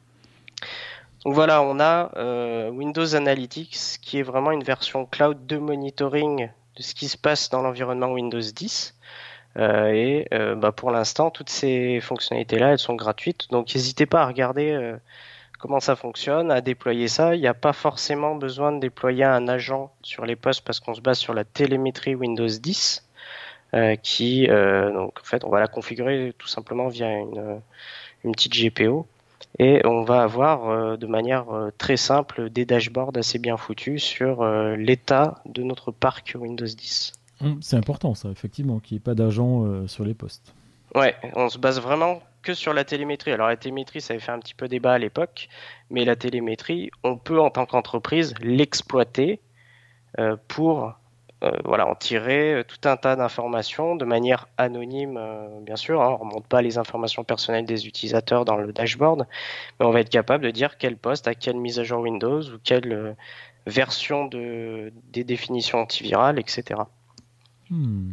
Donc voilà, on a euh, Windows Analytics qui est vraiment une version cloud de monitoring de ce qui se passe dans l'environnement Windows dix. Euh, et euh, bah, pour l'instant, toutes ces fonctionnalités-là, elles sont gratuites. Donc n'hésitez pas à regarder euh, comment ça fonctionne, à déployer ça. Il n'y a pas forcément besoin de déployer un agent sur les postes parce qu'on se base sur la télémétrie Windows dix. euh, qui, euh, donc en fait, on va la configurer tout simplement via une, une petite G P O. Et on va avoir euh, de manière euh, très simple des dashboards assez bien foutus sur euh, l'état de notre parc Windows dix. Hum, C'est important ça, effectivement, qu'il n'y ait pas d'agent euh, sur les postes. Ouais, on se base vraiment que sur la télémétrie. Alors la télémétrie, ça avait fait un petit peu débat à l'époque, mais la télémétrie, on peut en tant qu'entreprise l'exploiter euh, pour euh, voilà, en tirer euh, tout un tas d'informations de manière anonyme, euh, bien sûr. Hein, on ne remonte pas les informations personnelles des utilisateurs dans le dashboard, mais on va être capable de dire quel poste a quelle mise à jour Windows ou quelle euh, version de, des définitions antivirales, et cetera. Hmm.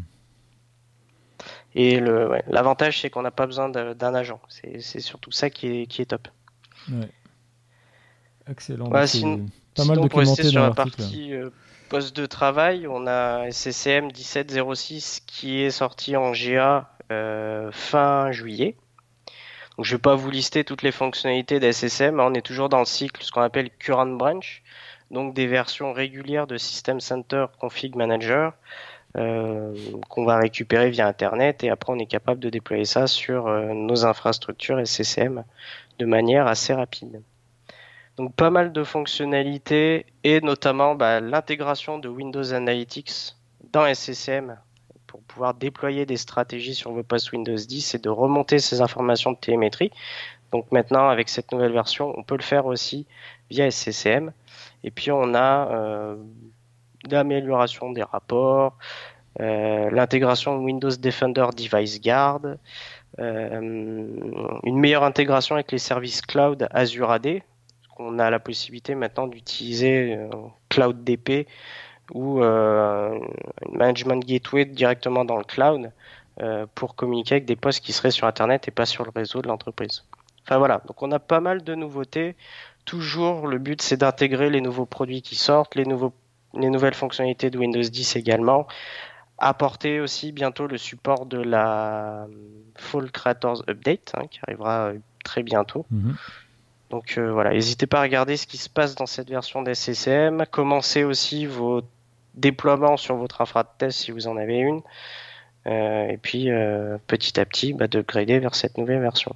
Et le, ouais, l'avantage, c'est qu'on n'a pas besoin de, d'un agent. C'est, c'est surtout ça qui est, qui est top. Ouais. Excellent. Voilà, Donc c'est sinon, pas mal sinon, pour rester documenté sur dans la l'article. partie euh, poste de travail, on a S C C M dix-sept zéro six qui est sorti en G A euh, fin juillet. Donc, je ne vais pas vous lister toutes les fonctionnalités d'S C C M, hein, on est toujours dans le cycle, ce qu'on appelle Current Branch, donc des versions régulières de System Center Config Manager euh, qu'on va récupérer via Internet et après on est capable de déployer ça sur euh, nos infrastructures S C C M de manière assez rapide. Donc pas mal de fonctionnalités et notamment bah, l'intégration de Windows Analytics dans S C C M pour pouvoir déployer des stratégies sur vos postes Windows dix et de remonter ces informations de télémétrie. Donc maintenant avec cette nouvelle version, on peut le faire aussi via S C C M. Et puis on a euh, l'amélioration des rapports, euh, l'intégration de Windows Defender Device Guard, euh, une meilleure intégration avec les services cloud Azure A D. On a la possibilité maintenant d'utiliser euh, Cloud D P ou euh, une Management Gateway directement dans le cloud euh, pour communiquer avec des postes qui seraient sur Internet et pas sur le réseau de l'entreprise. Enfin voilà, donc on a pas mal de nouveautés. Toujours, le but c'est d'intégrer les nouveaux produits qui sortent, les, nouveaux, les nouvelles fonctionnalités de Windows dix également. Apporter aussi bientôt le support de la Fall Creators Update hein, qui arrivera très bientôt. Mm-hmm. Donc euh, voilà, n'hésitez pas à regarder ce qui se passe dans cette version d'S C C M. Commencez aussi vos déploiements sur votre infra de test si vous en avez une. Euh, et puis euh, petit à petit, bah, de grader vers cette nouvelle version.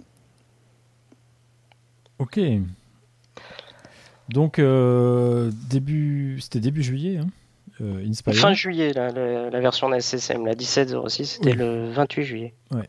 Ok. Donc euh, début, c'était début juillet, hein, euh, Inspire. Fin juillet, là, la, la version d'S C C M, la dix-sept zéro six, c'était oui. Le vingt-huit juillet. Ouais.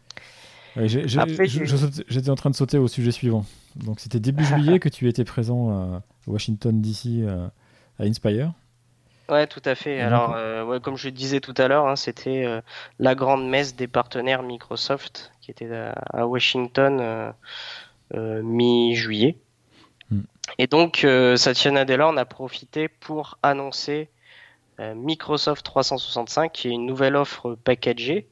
Ouais, j'ai, j'ai, Après, je, je, j'étais en train de sauter au sujet suivant. Donc c'était début juillet que tu étais présent à Washington D C à, à Inspire. Ouais, tout à fait. Et Alors, donc... euh, ouais, comme je le disais tout à l'heure, hein, c'était euh, la grande messe des partenaires Microsoft qui était à, à Washington euh, euh, mi-juillet. Hmm. Et donc, euh, Satya Nadella en a profité pour annoncer euh, Microsoft trois cent soixante-cinq, qui est une nouvelle offre packagée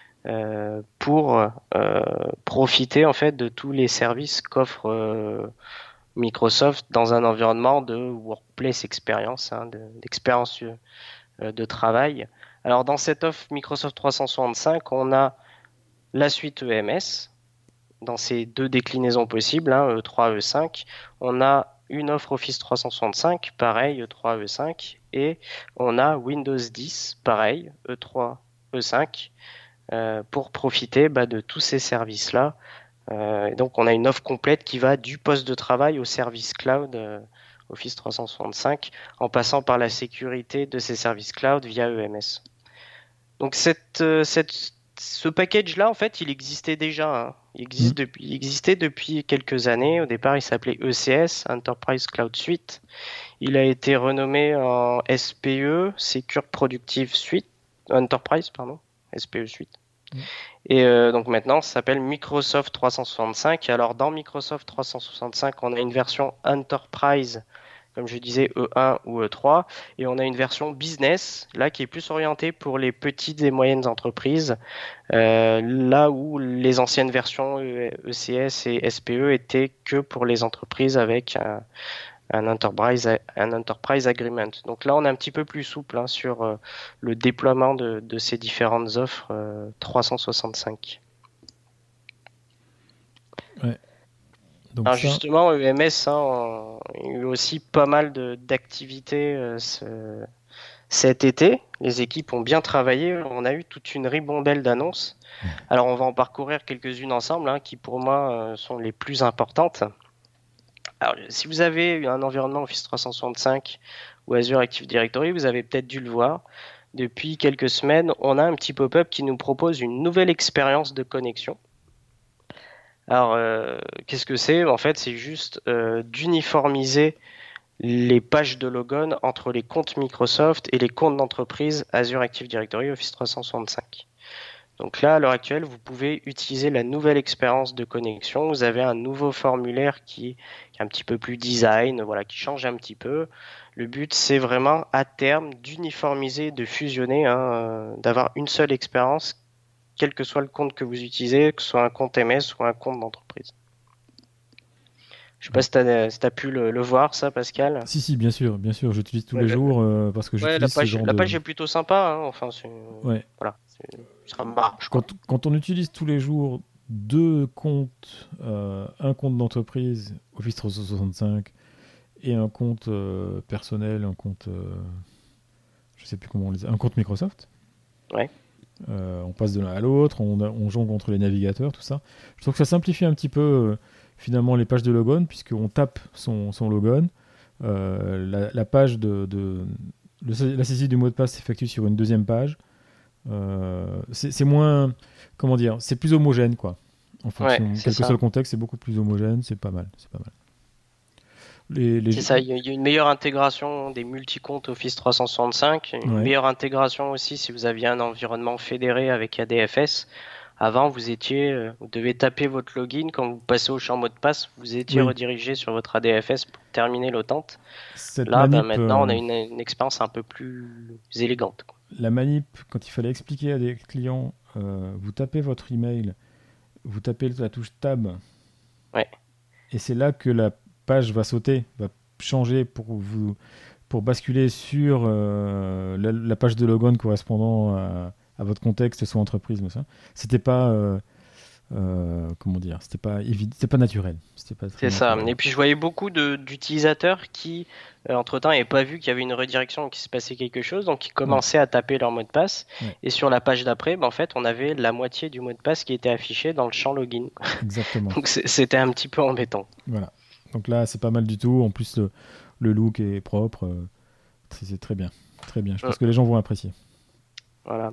euh, pour euh, profiter en fait de tous les services qu'offre euh, Microsoft dans un environnement de workplace experience, hein, de, d'expérience euh, de travail. Alors dans cette offre Microsoft trois cent soixante-cinq, on a la suite E M S dans ces deux déclinaisons possibles, hein, E trois, E cinq. On a une offre Office trois cent soixante-cinq, pareil, E trois, E cinq. Et on a Windows dix, pareil, E trois, E cinq, euh, pour profiter bah, de tous ces services-là. Euh, et donc on a une offre complète qui va du poste de travail au service cloud euh, Office trois cent soixante-cinq en passant par la sécurité de ces services cloud via E M S. Donc cette, euh, cette, ce package-là, en fait, il existait déjà. Hein. Il, existe mmh. depuis, il existait depuis quelques années. Au départ, il s'appelait E C S, Enterprise Cloud Suite. Il a été renommé en S P E, Secure Productive Suite, Enterprise, pardon, S P E Suite. Mmh. Et euh, donc maintenant, ça s'appelle Microsoft trois cent soixante-cinq. Alors dans Microsoft trois cent soixante-cinq, on a une version Enterprise, comme je disais, E un ou E trois, et on a une version Business, là qui est plus orientée pour les petites et moyennes entreprises, euh, là où les anciennes versions E C S et S P E étaient que pour les entreprises avec un, un enterprise, un enterprise agreement. Donc là, on est un petit peu plus souple hein, sur euh, le déploiement de, de ces différentes offres euh, trois cent soixante-cinq. Ouais. Donc Alors ça... justement, E M S, hein, on, il y a eu aussi pas mal de, d'activités euh, ce, cet été, les équipes ont bien travaillé, on a eu toute une ribambelle d'annonces. Alors on va en parcourir quelques-unes ensemble, hein, qui pour moi euh, sont les plus importantes. Alors, si vous avez un environnement Office trois cent soixante-cinq ou Azure Active Directory, vous avez peut-être dû le voir. Depuis quelques semaines, on a un petit pop-up qui nous propose une nouvelle expérience de connexion. Alors, euh, qu'est-ce que c'est ? En fait, c'est juste euh, d'uniformiser les pages de logon entre les comptes Microsoft et les comptes d'entreprise Azure Active Directory Office trois cent soixante-cinq. Donc là, à l'heure actuelle, vous pouvez utiliser la nouvelle expérience de connexion. Vous avez un nouveau formulaire qui, qui est un petit peu plus design, voilà, qui change un petit peu. Le but, c'est vraiment à terme d'uniformiser, de fusionner, hein, euh, d'avoir une seule expérience, quel que soit le compte que vous utilisez, que ce soit un compte M S ou un compte d'entreprise. Je sais pas si tu as, si t'as pu le, le voir, ça, Pascal. Si, si, bien sûr, bien sûr, j'utilise tous Ouais, les le- jours euh, parce que Ouais, j'utilise la ce page, genre la de... page est plutôt sympa, hein. Enfin, c'est, Ouais. voilà, c'est, ça marche, quoi. Quand, quand on utilise tous les jours deux comptes, euh, un compte d'entreprise Office trois cent soixante-cinq et un compte euh, personnel, un compte, euh, je sais plus comment on les a, un compte Microsoft. Ouais. Euh, on passe de l'un à l'autre, on, on jongle entre les navigateurs, tout ça. Je trouve que ça simplifie un petit peu euh, finalement les pages de logon, puisqu'on tape son, son logon. Euh, la, la page de, de le, la saisie du mot de passe s'effectue sur une deuxième page. Euh, c'est, c'est moins, comment dire, c'est plus homogène, quoi. En fonction, Ouais, quel c'est que ça. soit le contexte, c'est beaucoup plus homogène, c'est pas mal, c'est pas mal. Les, les C'est ça, il y, a- il y a une meilleure intégration des multi-comptes Office trois cent soixante-cinq, une ouais. meilleure intégration aussi si vous aviez un environnement fédéré avec A D F S. Avant, vous étiez, euh, vous devez taper votre login, quand vous passez au champ mot de passe, vous étiez Oui, redirigé sur votre A D F S pour terminer l'autente. cette Là, ben, manip, maintenant, on euh, a une, une expérience un peu plus élégante, quoi. la manip, quand il fallait expliquer à des clients, euh, vous tapez votre email, vous tapez la touche tab, Ouais. et c'est là que la page va sauter, va changer pour vous, pour basculer sur euh, la, la page de logon correspondant à, à votre contexte, soit entreprise, mais ça. C'était pas, euh, euh, comment dire, c'était pas évident, c'était pas naturel, c'était pas très C'est ça. naturel. Et puis je voyais beaucoup de, d'utilisateurs qui, euh, entre-temps, n'avaient pas vu qu'il y avait une redirection, qu'il se passait quelque chose, donc ils Ouais, commençaient à taper leur mot de passe. ouais, Et sur la page d'après, ben, en fait, on avait la moitié du mot de passe qui était affiché dans le champ login. exactement. Donc c'est- c'était un petit peu embêtant. Voilà. Donc là, c'est pas mal du tout. En plus, le, le look est propre. euh, c'est c'est très bien, très bien. Je Mm. pense que les gens vont apprécier. Voilà.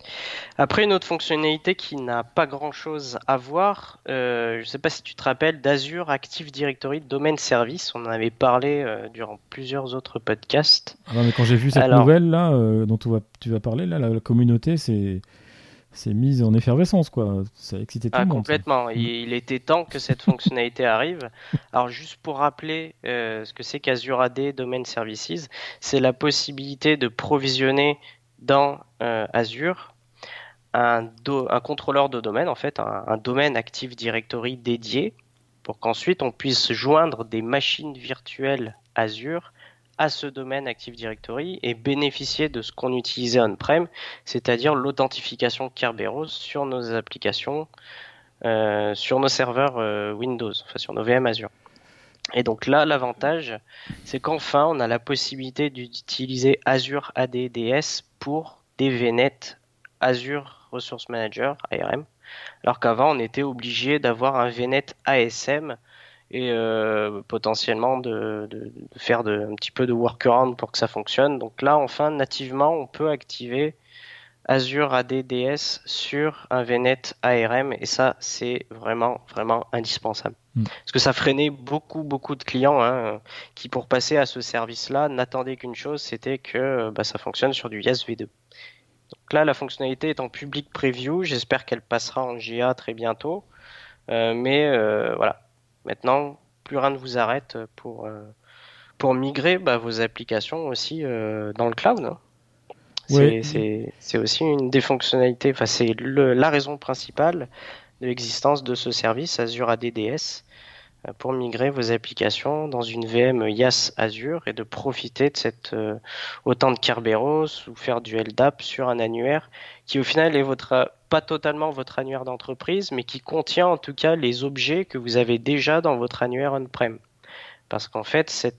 Après, une autre fonctionnalité qui n'a pas grand-chose à voir, euh, je ne sais pas si tu te rappelles d'Azure Active Directory Domain Service. On en avait parlé euh, durant plusieurs autres podcasts. Ah non, mais quand j'ai vu cette Alors, nouvelle là, euh, dont tu vas, tu vas parler, là, la, la communauté s'est s'est mise en effervescence, quoi. Ça a excité tout ah, le monde, ça. complètement. Mm. Il, il était temps que cette fonctionnalité arrive. Alors, juste pour rappeler euh, ce que c'est qu'Azure A D Domain Services, c'est la possibilité de provisionner dans euh, Azure un, do- un contrôleur de domaine, en fait, un, un domaine Active Directory dédié, pour qu'ensuite on puisse joindre des machines virtuelles Azure à ce domaine Active Directory et bénéficier de ce qu'on utilisait on-prem, c'est-à-dire l'authentification Kerberos sur nos applications, euh, sur nos serveurs euh, Windows, enfin sur nos V M Azure. Et donc là, l'avantage, c'est qu'enfin, on a la possibilité d'utiliser Azure A D D S pour des V N E T Azure Resource Manager, A R M, alors qu'avant, on était obligé d'avoir un V N E T A S M et euh, potentiellement de, de, de faire de, un petit peu de workaround pour que ça fonctionne. Donc là, enfin, nativement, on peut activer Azure A D D S sur un V N E T A R M et ça, c'est vraiment, vraiment indispensable. Mm. Parce que ça freinait beaucoup, beaucoup de clients hein, qui, pour passer à ce service-là, n'attendaient qu'une chose, c'était que bah, ça fonctionne sur du Yes V deux. Donc là, la fonctionnalité est en public preview. J'espère qu'elle passera en G A très bientôt. Euh, mais euh, voilà, maintenant, plus rien ne vous arrête pour, euh, pour migrer bah, vos applications aussi euh, dans le cloud. Hein. Ouais, C'est, c'est, c'est aussi une des fonctionnalités, enfin c'est le, la raison principale de l'existence de ce service Azure A D D S euh, pour migrer vos applications dans une V M I A S Azure et de profiter de cette euh, autant de Kerberos ou faire du L D A P sur un annuaire qui au final est votre pas totalement votre annuaire d'entreprise mais qui contient en tout cas les objets que vous avez déjà dans votre annuaire on-prem. Parce qu'en fait cet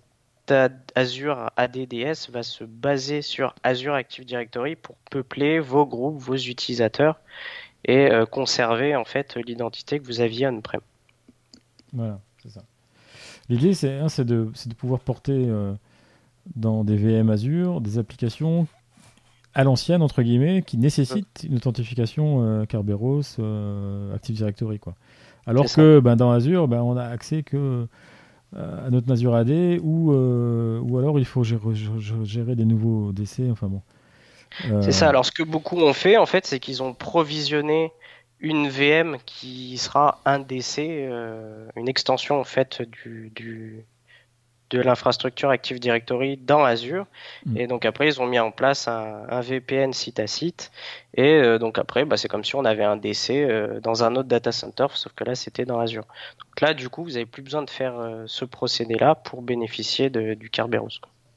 presta Azure A D D S va se baser sur Azure Active Directory pour peupler vos groupes, vos utilisateurs et euh, conserver en fait l'identité que vous aviez on-prem. Voilà, c'est ça. L'idée, c'est, hein, c'est, de, c'est de pouvoir porter euh, dans des V M Azure des applications à l'ancienne, entre guillemets, qui nécessitent une authentification euh, Kerberos, euh, Active Directory, quoi. Alors C'est que ben, dans Azure, ben, on a accès que euh, à notre Azure A D ou, euh, ou alors il faut gérer, gérer des nouveaux D C, enfin bon. Euh... C'est ça. Alors ce que beaucoup ont fait, en fait, c'est qu'ils ont provisionné une V M qui sera un D C, euh, une extension en fait du, du de l'infrastructure Active Directory dans Azure. Mmh. Et donc après, ils ont mis en place un, un V P N site à site. Et euh, donc après, bah, c'est comme si on avait un D C euh, dans un autre data center, sauf que là, c'était dans Azure. Donc là, du coup, vous n'avez plus besoin de faire euh, ce procédé-là pour bénéficier de, du Kerberos.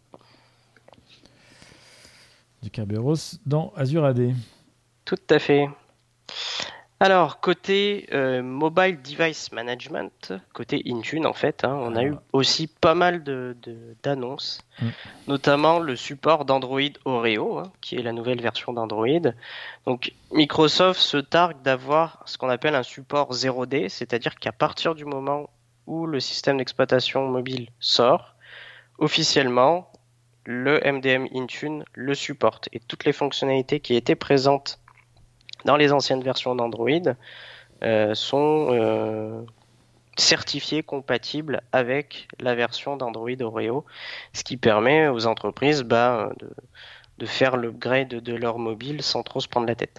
Du Kerberos dans Azure A D. Tout à fait. Alors, côté euh, Mobile Device Management, côté Intune, en fait, hein, on ah. a eu aussi pas mal de, de, d'annonces, mm. notamment le support d'Android Oreo, hein, qui est la nouvelle version d'Android. Donc, Microsoft se targue d'avoir ce qu'on appelle un support zéro D, c'est-à-dire qu'à partir du moment où le système d'exploitation mobile sort, officiellement, le M D M Intune le supporte. Et toutes les fonctionnalités qui étaient présentes dans les anciennes versions d'Android, euh, sont euh, certifiées compatibles avec la version d'Android Oreo, ce qui permet aux entreprises bah, de, de faire l'upgrade de leur mobile sans trop se prendre la tête.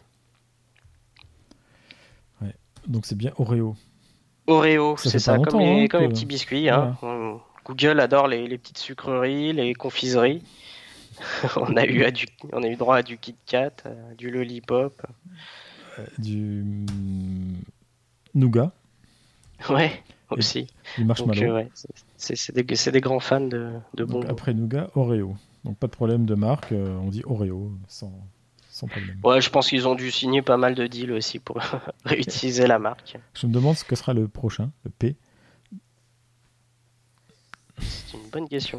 Ouais. Donc c'est bien Oreo. Oreo, ça c'est ça, comme, les, hein, comme que... les petits biscuits. Hein. Voilà. Google adore les, les petites sucreries, les confiseries. on, a eu du, on a eu droit à du Kit Kat, à du Lollipop. Euh, du nougat. Ouais, aussi. Et du marshmallow. Donc, euh, ouais, c'est, c'est, des, c'est des grands fans de, de Donc, bonbons. après nougat, Oreo. Donc pas de problème de marque, euh, on dit Oreo sans, sans problème. Ouais, je pense qu'ils ont dû signer pas mal de deals aussi pour réutiliser la marque. Je me demande ce que sera le prochain, le P. C'est une bonne question.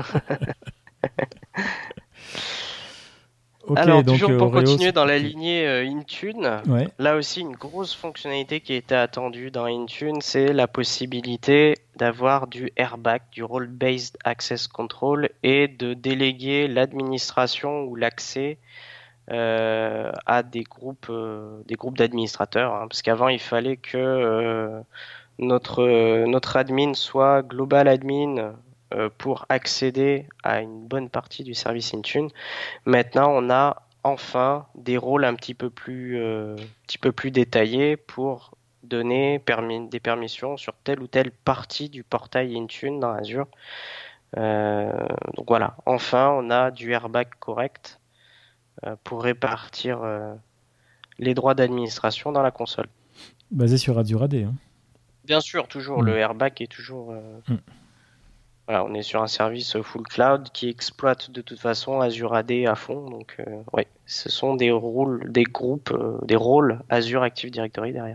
Okay, Alors, donc, toujours pour Oreo, continuer dans la lignée euh, Intune, ouais. Là aussi, une grosse fonctionnalité qui était attendue dans Intune, c'est la possibilité d'avoir du R B A C, du Role Based Access Control, et de déléguer l'administration ou l'accès euh, à des groupes, euh, des groupes d'administrateurs. Hein, parce qu'avant, il fallait que euh, notre, euh, notre admin soit global admin pour accéder à une bonne partie du service Intune. Maintenant, on a enfin des rôles un petit peu plus, euh, petit peu plus détaillés pour donner permis, des permissions sur telle ou telle partie du portail Intune dans Azure. Euh, donc voilà, enfin, on a du R B A C correct euh, pour répartir euh, les droits d'administration dans la console. Basé sur Azure A D. Hein. Bien sûr, toujours, mmh. le R B A C est toujours... Euh, mmh. Voilà, on est sur un service full cloud qui exploite de toute façon Azure A D à fond. Donc, euh, ouais, ce sont des rôles, des groupes, euh, des rôles Azure Active Directory derrière.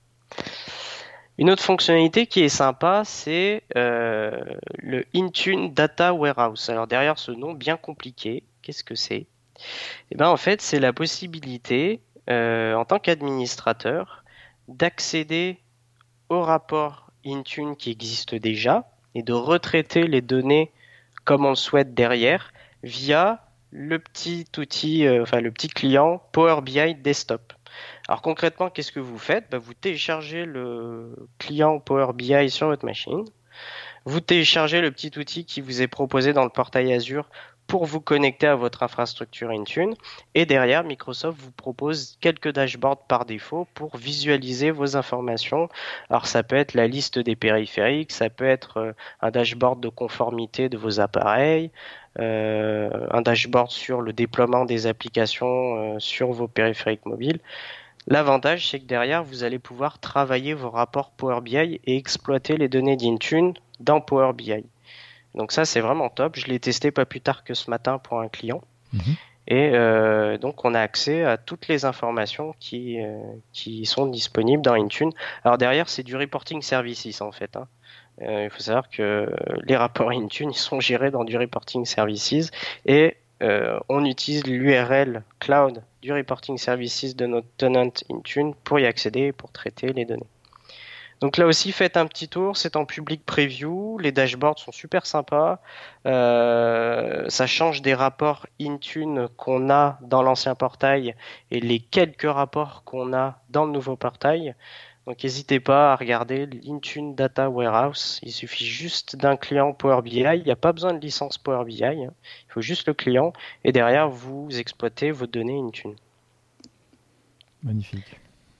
Une autre fonctionnalité qui est sympa, c'est euh, le Intune Data Warehouse. Alors derrière ce nom bien compliqué, qu'est-ce que c'est ? Eh ben en fait, c'est la possibilité, euh, en tant qu'administrateur, d'accéder au rapport Intune qui existe déjà et de retraiter les données comme on le souhaite derrière via le petit outil, euh, enfin le petit client Power B I Desktop. Alors concrètement, qu'est-ce que vous faites ? Bah, vous téléchargez le client Power B I sur votre machine, vous téléchargez le petit outil qui vous est proposé dans le portail Azure pour vous connecter à votre infrastructure Intune, et derrière, Microsoft vous propose quelques dashboards par défaut pour visualiser vos informations. Alors ça peut être la liste des périphériques, ça peut être un dashboard de conformité de vos appareils, euh, un dashboard sur le déploiement des applications euh, sur vos périphériques mobiles. L'avantage, c'est que derrière, vous allez pouvoir travailler vos rapports Power B I et exploiter les données d'Intune dans Power B I. Donc ça, c'est vraiment top. Je l'ai testé pas plus tard que ce matin pour un client. Mmh. Et euh, donc, on a accès à toutes les informations qui, euh, qui sont disponibles dans Intune. Alors derrière, c'est du reporting services en fait. Hein. Euh, il faut savoir que les rapports Intune ils sont gérés dans du reporting services et euh, on utilise l'U R L cloud du reporting services de notre tenant Intune pour y accéder et pour traiter les données. Donc là aussi, faites un petit tour, c'est en public preview, les dashboards sont super sympas, euh, ça change des rapports Intune qu'on a dans l'ancien portail et les quelques rapports qu'on a dans le nouveau portail. Donc n'hésitez pas à regarder l'Intune Data Warehouse, il suffit juste d'un client Power B I, il n'y a pas besoin de licence Power B I, hein. Il faut juste le client et derrière vous exploitez vos données Intune. Magnifique.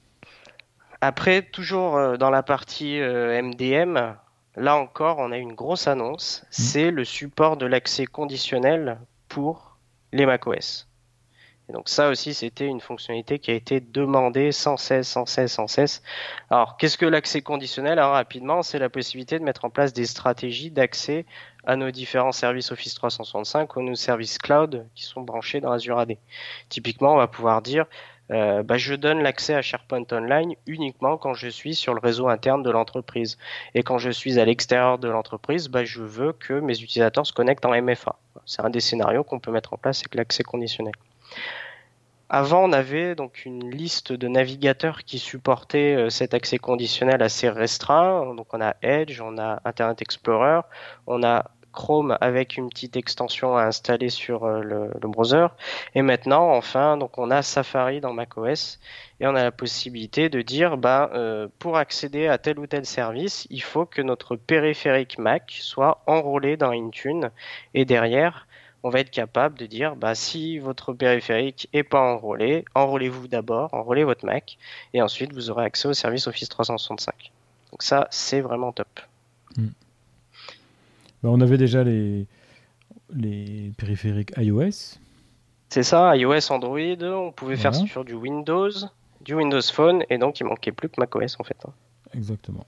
Après, toujours dans la partie M D M, là encore, on a une grosse annonce. C'est mmh. le support de l'accès conditionnel pour les macOS. Et donc ça aussi, c'était une fonctionnalité qui a été demandée sans cesse, sans cesse, sans cesse. Alors, qu'est-ce que l'accès conditionnel? Alors, rapidement, c'est la possibilité de mettre en place des stratégies d'accès à nos différents services Office trois cent soixante-cinq ou nos services cloud qui sont branchés dans Azure A D. Typiquement, on va pouvoir dire Euh, bah, je donne l'accès à SharePoint Online uniquement quand je suis sur le réseau interne de l'entreprise. Et quand je suis à l'extérieur de l'entreprise, bah, je veux que mes utilisateurs se connectent en M F A. C'est un des scénarios qu'on peut mettre en place avec l'accès conditionnel. Avant, on avait donc une liste de navigateurs qui supportaient euh, cet accès conditionnel assez restreint. Donc on a Edge, on a Internet Explorer, on a Chrome avec une petite extension à installer sur euh, le, le browser. Et maintenant, enfin, donc on a Safari dans macOS et on a la possibilité de dire, bah, euh, pour accéder à tel ou tel service, il faut que notre périphérique Mac soit enrôlé dans Intune. Et derrière, on va être capable de dire, bah, si votre périphérique n'est pas enrôlé, enrôlez-vous d'abord, enrôlez votre Mac, et ensuite vous aurez accès au service Office trois cent soixante-cinq. Donc ça, c'est vraiment top. Mmh. Bah, on avait déjà les, les périphériques iOS. C'est ça, iOS, Android, on pouvait voilà. faire sur du Windows, du Windows Phone, et donc il manquait plus que macOS en fait. Exactement.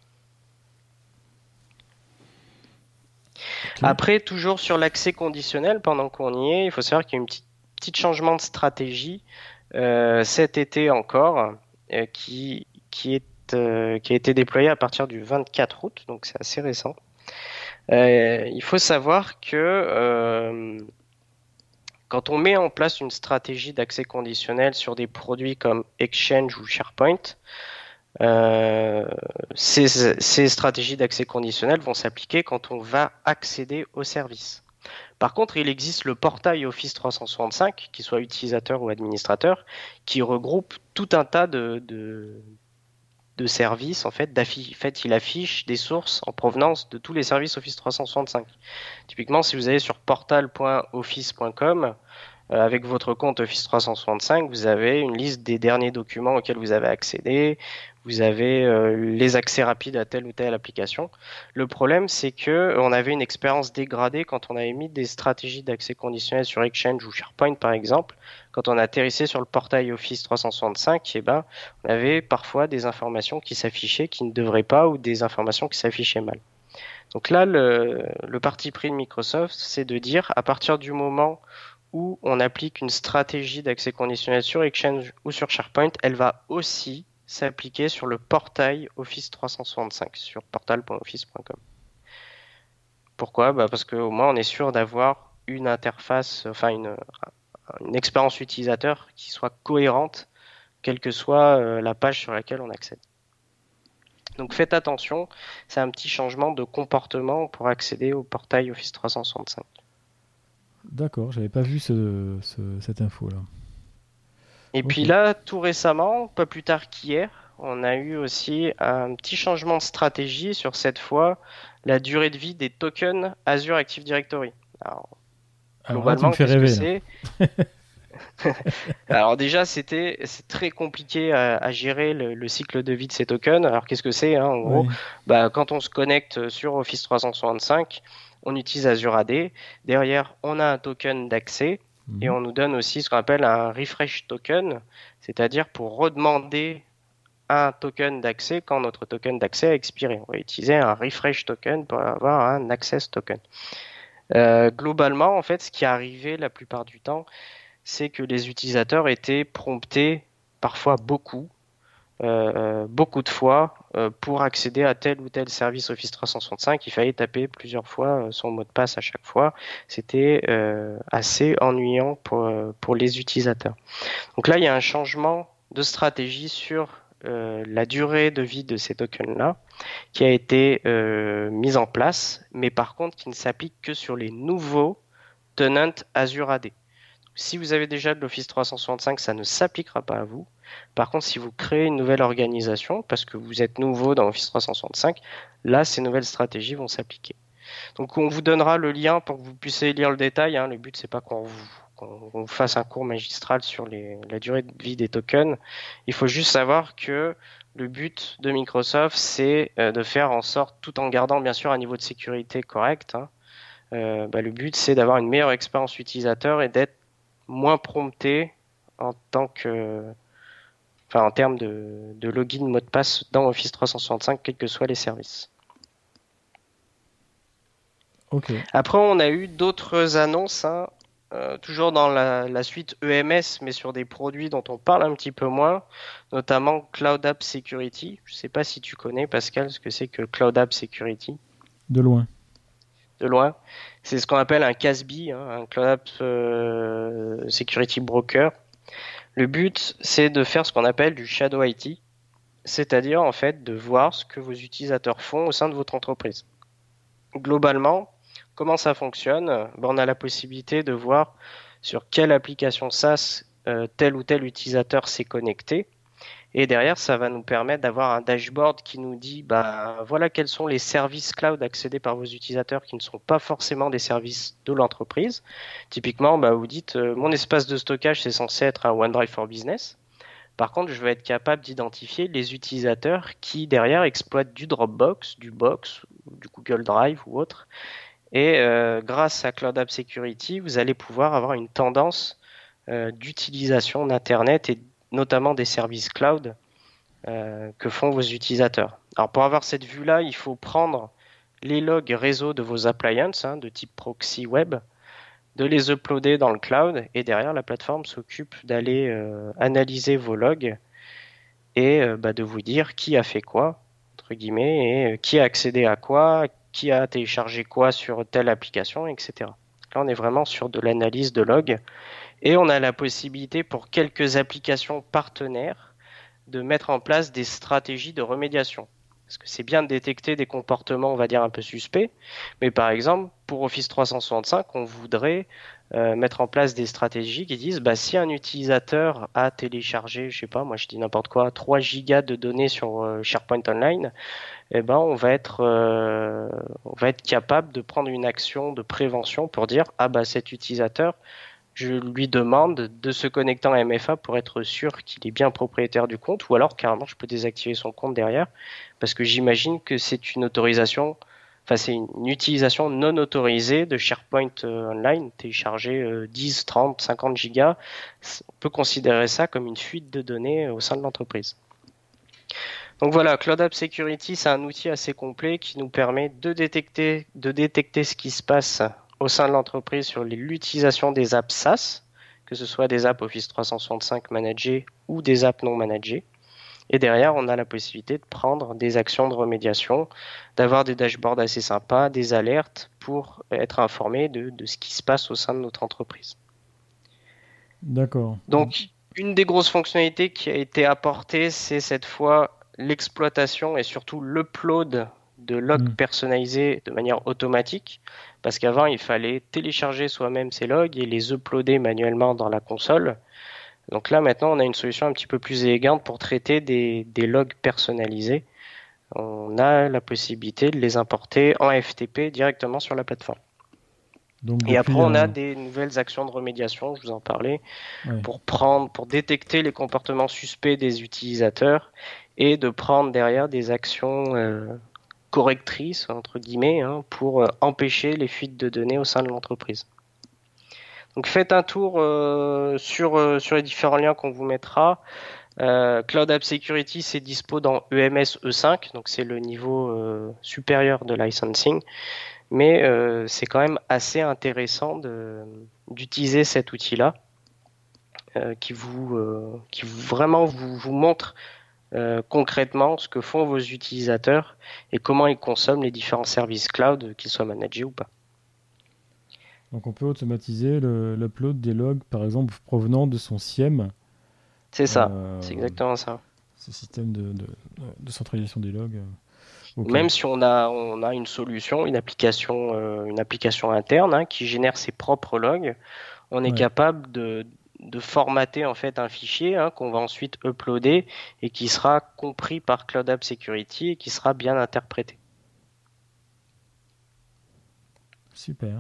Okay. Après, toujours sur l'accès conditionnel, pendant qu'on y est, il faut savoir qu'il y a un petit, petit changement de stratégie euh, cet été encore, euh, qui, qui, est, euh, qui a été déployé à partir du vingt-quatre août, donc c'est assez récent. Euh, il faut savoir que euh, quand on met en place une stratégie d'accès conditionnel sur des produits comme Exchange ou SharePoint, euh, ces, ces stratégies d'accès conditionnel vont s'appliquer quand on va accéder au service. Par contre, il existe le portail Office trois cent soixante-cinq, qu'il soit utilisateur ou administrateur, qui regroupe tout un tas de, de, de services. En fait, en fait, il affiche des sources en provenance de tous les services Office trois cent soixante-cinq. Typiquement, si vous allez sur portal point office point com, euh, avec votre compte Office trois cent soixante-cinq, vous avez une liste des derniers documents auxquels vous avez accédé. Vous avez euh, les accès rapides à telle ou telle application. Le problème, c'est que on avait une expérience dégradée quand on avait mis des stratégies d'accès conditionnel sur Exchange ou SharePoint, par exemple. Quand on atterrissait sur le portail Office trois cent soixante-cinq, eh ben, on avait parfois des informations qui s'affichaient qui ne devraient pas ou des informations qui s'affichaient mal. Donc là, le, le parti pris de Microsoft, c'est de dire, à partir du moment où on applique une stratégie d'accès conditionnel sur Exchange ou sur SharePoint, elle va aussi s'appliquer sur le portail Office trois cent soixante-cinq, sur portal point office point com. Pourquoi ? Bah parce qu'au moins on est sûr d'avoir une interface, enfin une, une expérience utilisateur qui soit cohérente, quelle que soit euh, la page sur laquelle on accède. Donc faites attention, c'est un petit changement de comportement pour accéder au portail Office trois cent soixante-cinq. D'accord, j'avais pas vu ce, ce, cette info-là. Et okay. Puis là, tout récemment, pas plus tard qu'hier, on a eu aussi un petit changement de stratégie sur cette fois la durée de vie des tokens Azure Active Directory. Alors, Alors globalement, là, tu me fais qu'est-ce rêver, que c'est ? Alors déjà, c'était c'est très compliqué à, à gérer le, le cycle de vie de ces tokens. Alors qu'est-ce que c'est hein, en gros, oui. bah, quand on se connecte sur Office trois cent soixante-cinq, on utilise Azure A D. Derrière, on a un token d'accès. Et on nous donne aussi ce qu'on appelle un refresh token, c'est-à-dire pour redemander un token d'accès quand notre token d'accès a expiré. On va utiliser un refresh token pour avoir un access token. Euh, globalement, en fait, ce qui est arrivé la plupart du temps, c'est que les utilisateurs étaient promptés, parfois beaucoup, euh, beaucoup de fois, euh, pour accéder à tel ou tel service Office trois cent soixante-cinq, il fallait taper plusieurs fois son mot de passe à chaque fois. C'était euh, assez ennuyant pour, pour les utilisateurs. Donc là, il y a un changement de stratégie sur euh, la durée de vie de ces tokens-là qui a été euh, mise en place, mais par contre qui ne s'applique que sur les nouveaux tenants Azure A D. Si vous avez déjà de l'Office trois cent soixante-cinq, ça ne s'appliquera pas à vous. Par contre, si vous créez une nouvelle organisation, parce que vous êtes nouveau dans Office trois cent soixante-cinq, là, ces nouvelles stratégies vont s'appliquer. Donc, on vous donnera le lien pour que vous puissiez lire le détail. Hein. Le but, c'est pas qu'on vous, qu'on vous fasse un cours magistral sur les, la durée de vie des tokens. Il faut juste savoir que le but de Microsoft, c'est de faire en sorte, tout en gardant bien sûr un niveau de sécurité correct, hein, euh, bah, le but, c'est d'avoir une meilleure expérience utilisateur et d'être moins prompté en tant que, enfin en termes de, de login mot de passe dans Office trois cent soixante-cinq, quels que soient les services. Okay. Après, on a eu d'autres annonces, hein, euh, toujours dans la, la suite E M S, mais sur des produits dont on parle un petit peu moins, notamment Cloud App Security. Je ne sais pas si tu connais, Pascal, ce que c'est que Cloud App Security. De loin. De loin. C'est ce qu'on appelle un C A S B, hein, un Cloud App euh, Security Broker. Le but, c'est de faire ce qu'on appelle du Shadow I T, c'est-à-dire en fait de voir ce que vos utilisateurs font au sein de votre entreprise. Globalement, comment ça fonctionne ? Ben, on a la possibilité de voir sur quelle application SaaS euh, tel ou tel utilisateur s'est connecté. Et derrière, ça va nous permettre d'avoir un dashboard qui nous dit bah, voilà quels sont les services cloud accédés par vos utilisateurs qui ne sont pas forcément des services de l'entreprise. Typiquement, bah, vous dites euh, mon espace de stockage, c'est censé être un OneDrive for Business. Par contre, je vais être capable d'identifier les utilisateurs qui, derrière, exploitent du Dropbox, du Box, du Google Drive ou autre. Et euh, grâce à Cloud App Security, vous allez pouvoir avoir une tendance euh, d'utilisation d'Internet et notamment des services cloud euh, que font vos utilisateurs. Alors pour avoir cette vue-là, il faut prendre les logs réseau de vos appliances hein, de type proxy web, de les uploader dans le cloud et derrière la plateforme s'occupe d'aller euh, analyser vos logs et euh, bah, de vous dire qui a fait quoi, entre guillemets, et euh, qui a accédé à quoi, qui a téléchargé quoi sur telle application, et cetera. Là, on est vraiment sur de l'analyse de logs. Et on a la possibilité pour quelques applications partenaires de mettre en place des stratégies de remédiation. Parce que c'est bien de détecter des comportements, on va dire, un peu suspects. Mais par exemple, pour Office trois cent soixante-cinq, on voudrait euh, mettre en place des stratégies qui disent bah, si un utilisateur a téléchargé, je sais pas, moi je dis n'importe quoi, trois gigas de données sur euh, SharePoint Online, eh ben, on va être, euh, on va être capable de prendre une action de prévention pour dire ah bah cet utilisateur, je lui demande de se connecter en M F A pour être sûr qu'il est bien propriétaire du compte, ou alors carrément je peux désactiver son compte derrière, parce que j'imagine que c'est une autorisation, enfin c'est une utilisation non autorisée de SharePoint Online, télécharger dix, trente, cinquante gigas, on peut considérer ça comme une fuite de données au sein de l'entreprise. Donc voilà, Cloud App Security, c'est un outil assez complet qui nous permet de détecter, de détecter ce qui se passe au sein de l'entreprise sur l'utilisation des apps SaaS, que ce soit des apps Office trois cent soixante-cinq managées ou des apps non managées. Et derrière, on a la possibilité de prendre des actions de remédiation, d'avoir des dashboards assez sympas, des alertes pour être informé de, de ce qui se passe au sein de notre entreprise. D'accord. Donc, une des grosses fonctionnalités qui a été apportée, c'est cette fois l'exploitation et surtout l'upload de logs mmh. personnalisés de manière automatique. Parce qu'avant, il fallait télécharger soi-même ces logs et les uploader manuellement dans la console. Donc là, maintenant, on a une solution un petit peu plus élégante pour traiter des, des logs personnalisés. On a la possibilité de les importer en F T P directement sur la plateforme. Donc, et après, on a un... des nouvelles actions de remédiation, je vous en parlais, ouais. pour prendre, pour détecter les comportements suspects des utilisateurs et de prendre derrière des actions euh, correctrices, entre guillemets, hein, pour euh, empêcher les fuites de données au sein de l'entreprise. Donc faites un tour euh, sur, euh, sur les différents liens qu'on vous mettra. Euh, Cloud App Security, c'est dispo dans E M S E cinq, donc c'est le niveau euh, supérieur de licensing. Mais euh, c'est quand même assez intéressant de, d'utiliser cet outil-là euh, qui vous, euh, qui vous vraiment vous, vous montre euh, concrètement ce que font vos utilisateurs et comment ils consomment les différents services cloud, qu'ils soient managés ou pas. Donc on peut automatiser le- l'upload des logs, par exemple, provenant de son S I E M, C'est ça, c'est euh, exactement ça. ce système de, de- de centralisation des logs. euh. Ok. Même si on a, on a une solution, une application, euh, une application interne hein, qui génère ses propres logs, on est Ouais. capable de, de formater en fait un fichier hein, qu'on va ensuite uploader et qui sera compris par Cloud App Security et qui sera bien interprété. Super.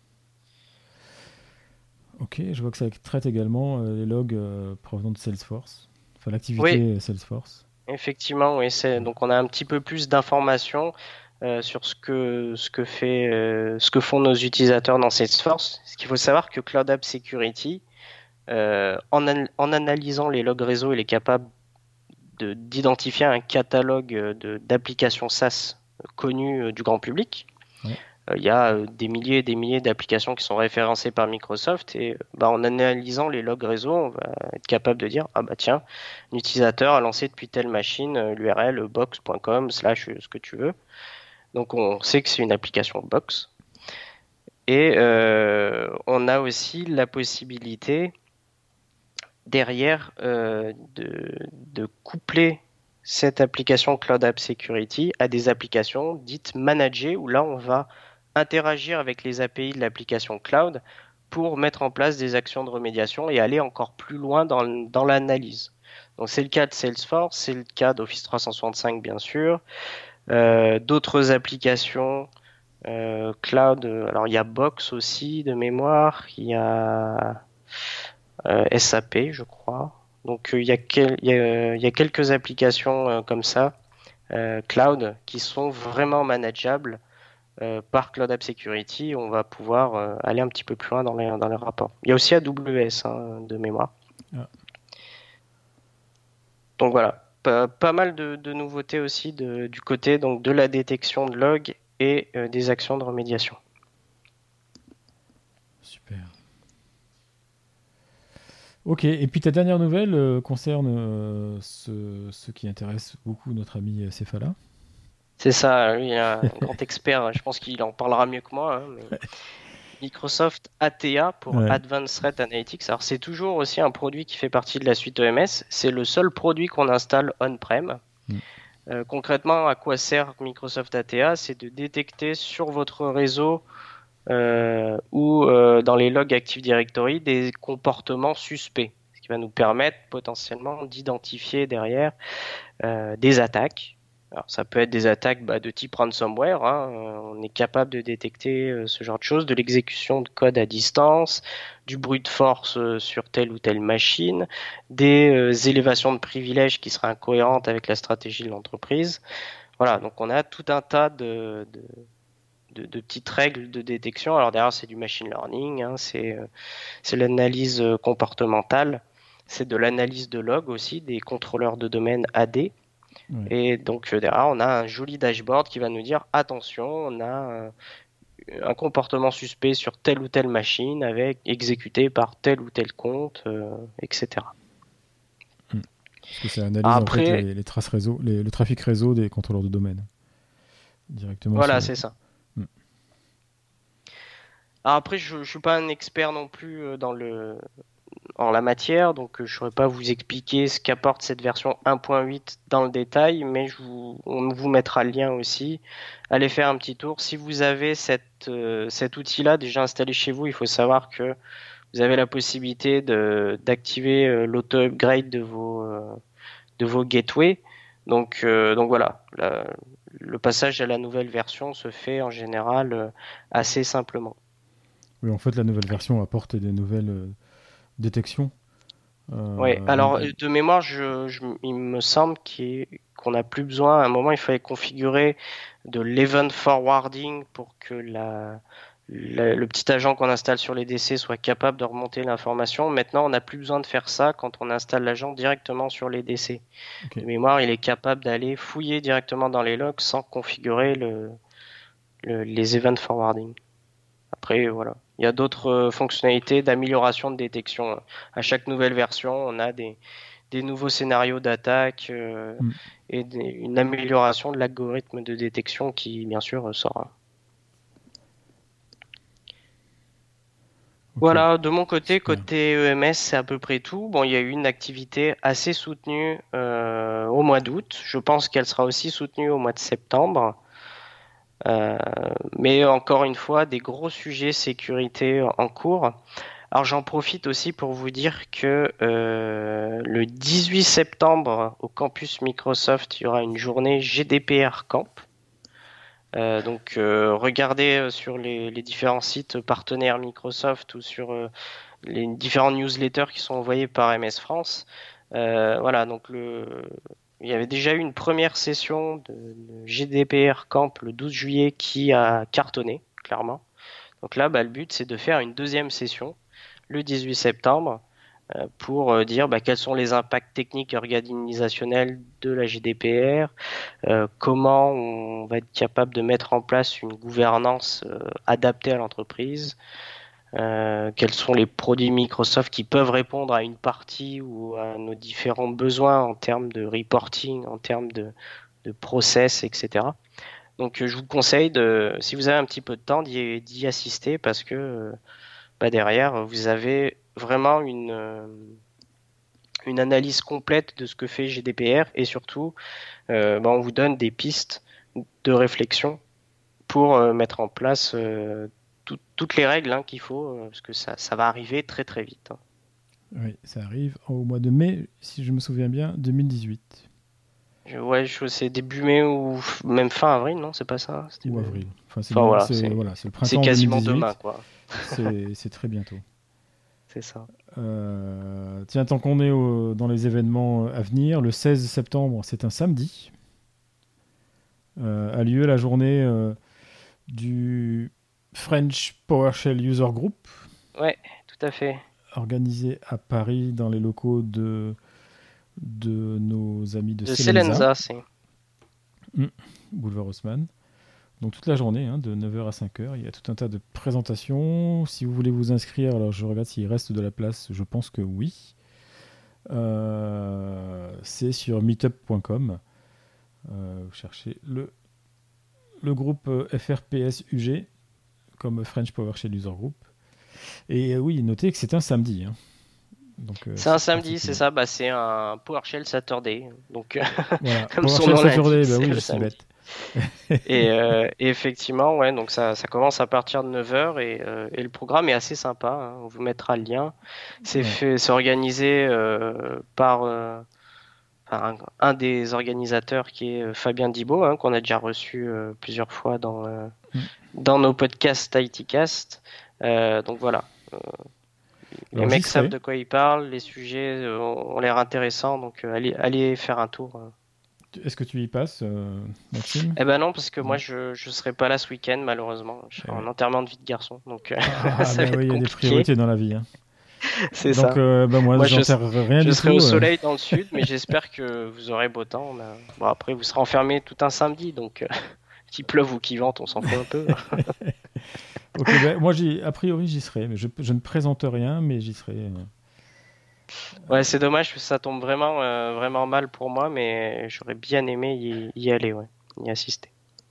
Ok, je vois que ça traite également euh, les logs euh, provenant de Salesforce, enfin Oui, l'activité Salesforce. effectivement, oui, c'est donc on a un petit peu plus d'informations euh, sur ce que ce que fait euh, ce que font nos utilisateurs dans Salesforce. Ce qu'il faut savoir que Cloud App Security, euh, en, an- en analysant les logs réseau, il est capable de d'identifier un catalogue euh, de d'applications SaaS connues euh, du grand public. Ouais. Euh, Il y a euh, des milliers et des milliers d'applications qui sont référencées par Microsoft et euh, bah, en analysant les logs réseau, on va être capable de dire ah bah tiens, un utilisateur a lancé depuis telle machine euh, l'U R L box point com slash ce que tu veux. Donc on sait que c'est une application box. Et euh, on a aussi la possibilité derrière euh, de, de coupler cette application Cloud App Security à des applications dites managées où là on va interagir avec les A P I de l'application cloud pour mettre en place des actions de remédiation et aller encore plus loin dans, dans l'analyse. Donc c'est le cas de Salesforce, c'est le cas d'Office trois cent soixante-cinq bien sûr, euh, d'autres applications euh, cloud. Alors il y a Box aussi de mémoire, il y a euh, S A P je crois. Donc euh, il y a, quel, il y a, il y a quelques applications euh, comme ça, euh, cloud, qui sont vraiment manageables euh, par Cloud App Security. On va pouvoir euh, aller un petit peu plus loin dans les, dans les rapports. Il y a aussi A W S hein, de mémoire. Ah, Donc voilà, pas, pas mal de, de nouveautés aussi de, du côté donc, de la détection de logs et euh, des actions de remédiation. super. Ok, et puis ta dernière nouvelle euh, concerne euh, ce, ce qui intéresse beaucoup notre ami euh, Cephala. C'est ça, lui, il est un grand expert. Je pense qu'il en parlera mieux que moi. Hein, mais Microsoft A T A pour Ouais. Advanced Threat Analytics. Alors, c'est toujours aussi un produit qui fait partie de la suite E M S. C'est le seul produit qu'on installe on-prem. Mm. Euh, concrètement, à quoi sert Microsoft A T A? C'est de détecter sur votre réseau euh, ou euh, dans les logs Active Directory des comportements suspects. Ce qui va nous permettre potentiellement d'identifier derrière euh, des attaques. Alors, ça peut être des attaques bah, de type ransomware. Hein. Euh, on est capable de détecter euh, ce genre de choses, de l'exécution de code à distance, du brute force euh, sur telle ou telle machine, des euh, élévations de privilèges qui seraient incohérentes avec la stratégie de l'entreprise. Voilà, donc on a tout un tas de, de, de, de petites règles de détection. Alors derrière, c'est du machine learning, hein, c'est euh, c'est l'analyse euh, comportementale, c'est de l'analyse de log aussi, des contrôleurs de domaine A D. Ouais. Et donc euh, derrière, on a un joli dashboard qui va nous dire attention, on a un, un comportement suspect sur telle ou telle machine avec exécuté par tel ou tel compte, euh, et cetera. Mm. Parce que ça analyse en fait Après, les, les traces réseau, les- le trafic réseau des contrôleurs de domaine directement sur voilà, le. c'est ça. Mm. Alors après, je, je suis pas un expert non plus euh, dans le en la matière, donc euh, je ne saurais pas vous expliquer ce qu'apporte cette version un point huit dans le détail, mais je vous, on vous mettra le lien aussi. Allez faire un petit tour. Si vous avez cette, euh, cet outil-là déjà installé chez vous, il faut savoir que vous avez la possibilité de, d'activer euh, l'auto-upgrade de vos, euh, de vos gateways. Donc, euh, donc voilà, la- le passage à la nouvelle version se fait en général euh, assez simplement. Oui, en fait, la nouvelle version apporte des nouvelles euh, détections. Ouais, Euh, alors donc, euh, de mémoire, je, je- il me semble qu'il- qu'on n'a plus besoin. À un moment, il fallait configurer de l'event forwarding pour que la, la- le petit agent qu'on installe sur les D C soit capable de remonter l'information. Maintenant, on n'a plus besoin de faire ça quand on installe l'agent directement sur les D C. ok. De mémoire, il est capable d'aller fouiller directement dans les logs sans configurer le, le- les event forwarding. Après, voilà. Il y a d'autres euh, fonctionnalités d'amélioration de détection. À chaque nouvelle version, on a des, des nouveaux scénarios d'attaque euh, mm. et des, une amélioration de l'algorithme de détection qui, bien sûr, sort. Okay. Voilà, de mon côté, Super. Côté E M S, c'est à peu près tout. Bon, il y a eu une activité assez soutenue euh, au mois d'août. Je pense qu'elle sera aussi soutenue au mois de septembre. Euh, mais encore une fois, des gros sujets sécurité en cours. Alors j'en profite aussi pour vous dire que euh, le dix-huit septembre, au campus Microsoft, il y aura une journée G D P R Camp. Euh, donc euh, regardez sur les, les différents sites partenaires Microsoft ou sur euh, les différents newsletters qui sont envoyés par M S France. Euh, voilà, donc le, il y avait déjà eu une première session de, de G D P R Camp le douze juillet qui a cartonné, clairement. Donc là, bah, le but, c'est de faire une deuxième session le dix-huit septembre euh, pour euh, dire bah, quels sont les impacts techniques et organisationnels de la G D P R, euh, comment on va être capable de mettre en place une gouvernance euh, adaptée à l'entreprise, euh, quels sont les produits Microsoft qui peuvent répondre à une partie ou à nos différents besoins en termes de reporting, en termes de, de process, et cetera. Donc je vous conseille, de, si vous avez un petit peu de temps, d'y, d'y assister parce que bah, derrière, vous avez vraiment une, une analyse complète de ce que fait G D P R et surtout, euh, bah, on vous donne des pistes de réflexion pour euh, mettre en place euh, tout, toutes les règles hein, qu'il faut euh, parce que ça, ça va arriver très très vite. Hein. Oui, ça arrive au mois de mai, si je me souviens bien, deux mille dix-huit. Ouais, je, c'est début mai ou même fin avril, non? C'est pas ça? C'était ou avril. Enfin, c'est, enfin, bien, voilà, c'est, c'est, voilà, c'est le printemps c'est quasiment deux mille dix-huit. Demain, quoi. c'est, c'est très bientôt. C'est ça. Euh, tiens, tant qu'on est au, dans les événements à venir, le seize septembre, c'est un samedi, euh, a lieu la journée euh, du French PowerShell User Group. Ouais, tout à fait. Organisé à Paris dans les locaux de, de nos amis de, de Selenza. Selenza, c'est. Mmh, boulevard Haussmann. Donc toute la journée, hein, de neuf heures à cinq heures, il y a tout un tas de présentations. Si vous voulez vous inscrire, alors je regarde s'il reste de la place, je pense que oui. Euh, c'est sur meetup point com. Euh, vous cherchez le, le groupe F R P S U G, comme French PowerShell User Group. Et euh, oui, notez que c'est un samedi. Hein. Donc, euh, c'est, c'est un samedi, c'est ça, bah, c'est un PowerShell Saturday. Donc, voilà, PowerShell Saturday, bah oui, je suis bête. et, euh, et effectivement, ouais, donc ça, ça commence à partir de neuf heures et, euh, et le programme est assez sympa. Hein, on vous mettra le lien. C'est, ouais. fait, c'est organisé euh, par, euh, par un, un des organisateurs qui est Fabien Dibaud, hein, qu'on a déjà reçu euh, plusieurs fois dans, euh, mm. dans nos podcasts ITcast. Euh, donc voilà. Euh, les Alors, mecs savent de quoi ils parlent, les sujets euh, ont l'air intéressants, donc euh, allez, allez faire un tour. Euh. Est-ce que tu y passes, euh, Maxime ? Eh ben non, parce que moi je je serai pas là ce week-end malheureusement. Je serai eh en ouais. enterrement de vie de garçon, donc euh, ah, ça bah va oui, être compliqué. Il y a des priorités dans la vie. Hein. C'est donc, ça. Euh, bah moi, moi j'enterre je, rien je du serai tout, au euh... soleil dans le sud, mais j'espère que vous aurez beau temps. On a... Bon après vous serez enfermé tout un samedi, donc euh, qu'il pleuve ou qu'il vente, on s'en fout un peu. Ok, bah, moi j'y, a priori j'y serai, mais je, je ne présente rien, mais j'y serai. Euh... Ouais, c'est dommage, ça tombe vraiment, euh, vraiment mal pour moi, mais j'aurais bien aimé y, y aller, ouais, y assister.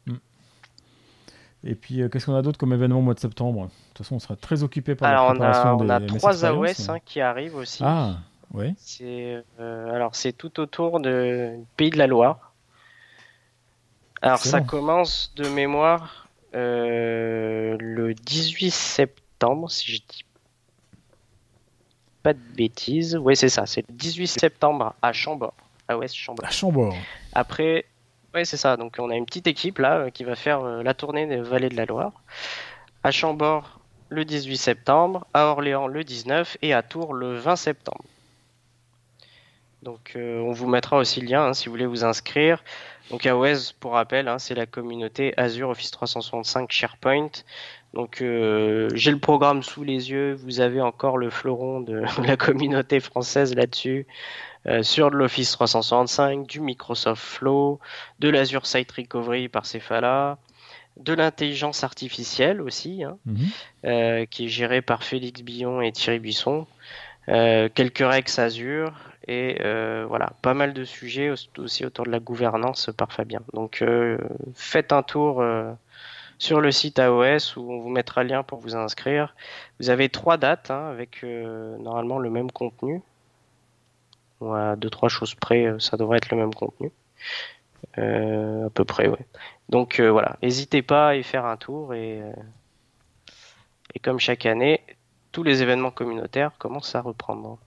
Et puis, euh, qu'est-ce qu'on a d'autre comme événement au mois de septembre ? De toute façon, on sera très occupé par alors, la préparation on a, des on a M S trois A O S mais... hein, qui arrivent aussi. Ah, ouais. C'est, euh, alors, c'est tout autour de Pays de la Loire. Alors, Excellent. Ça commence de mémoire euh, le dix-huit septembre, si je dis pas de bêtises. Oui, c'est ça, c'est le dix-huit septembre à Chambord, A O S Chambord. À Chambord. Après, oui, c'est ça. Donc, on a une petite équipe là qui va faire euh, la tournée des Vallées de la Loire. À Chambord, le dix-huit septembre, à Orléans, le dix-neuf et à Tours, le vingt septembre. Donc, euh, on vous mettra aussi le lien hein, si vous voulez vous inscrire. Donc, A O S, pour rappel, hein, c'est la communauté Azure Office trois cent soixante-cinq SharePoint. Donc, euh, j'ai le programme sous les yeux. Vous avez encore le fleuron de la communauté française là-dessus. Euh, sur de l'Office trois cent soixante-cinq, du Microsoft Flow, de l'Azure Site Recovery par Cefala, de l'intelligence artificielle aussi, hein, mm-hmm. euh, qui est gérée par Félix Billon et Thierry Buisson, euh, quelques Rex Azure Et euh, voilà, pas mal de sujets aussi autour de la gouvernance par Fabien. Donc euh, faites un tour euh, sur le site A O S où on vous mettra le lien pour vous inscrire. Vous avez trois dates hein, avec euh, normalement le même contenu. Ou à deux trois choses près, ça devrait être le même contenu. Euh, à peu près, ouais. Donc euh, voilà, n'hésitez pas à y faire un tour et, euh, et comme chaque année, tous les événements communautaires commencent à reprendre.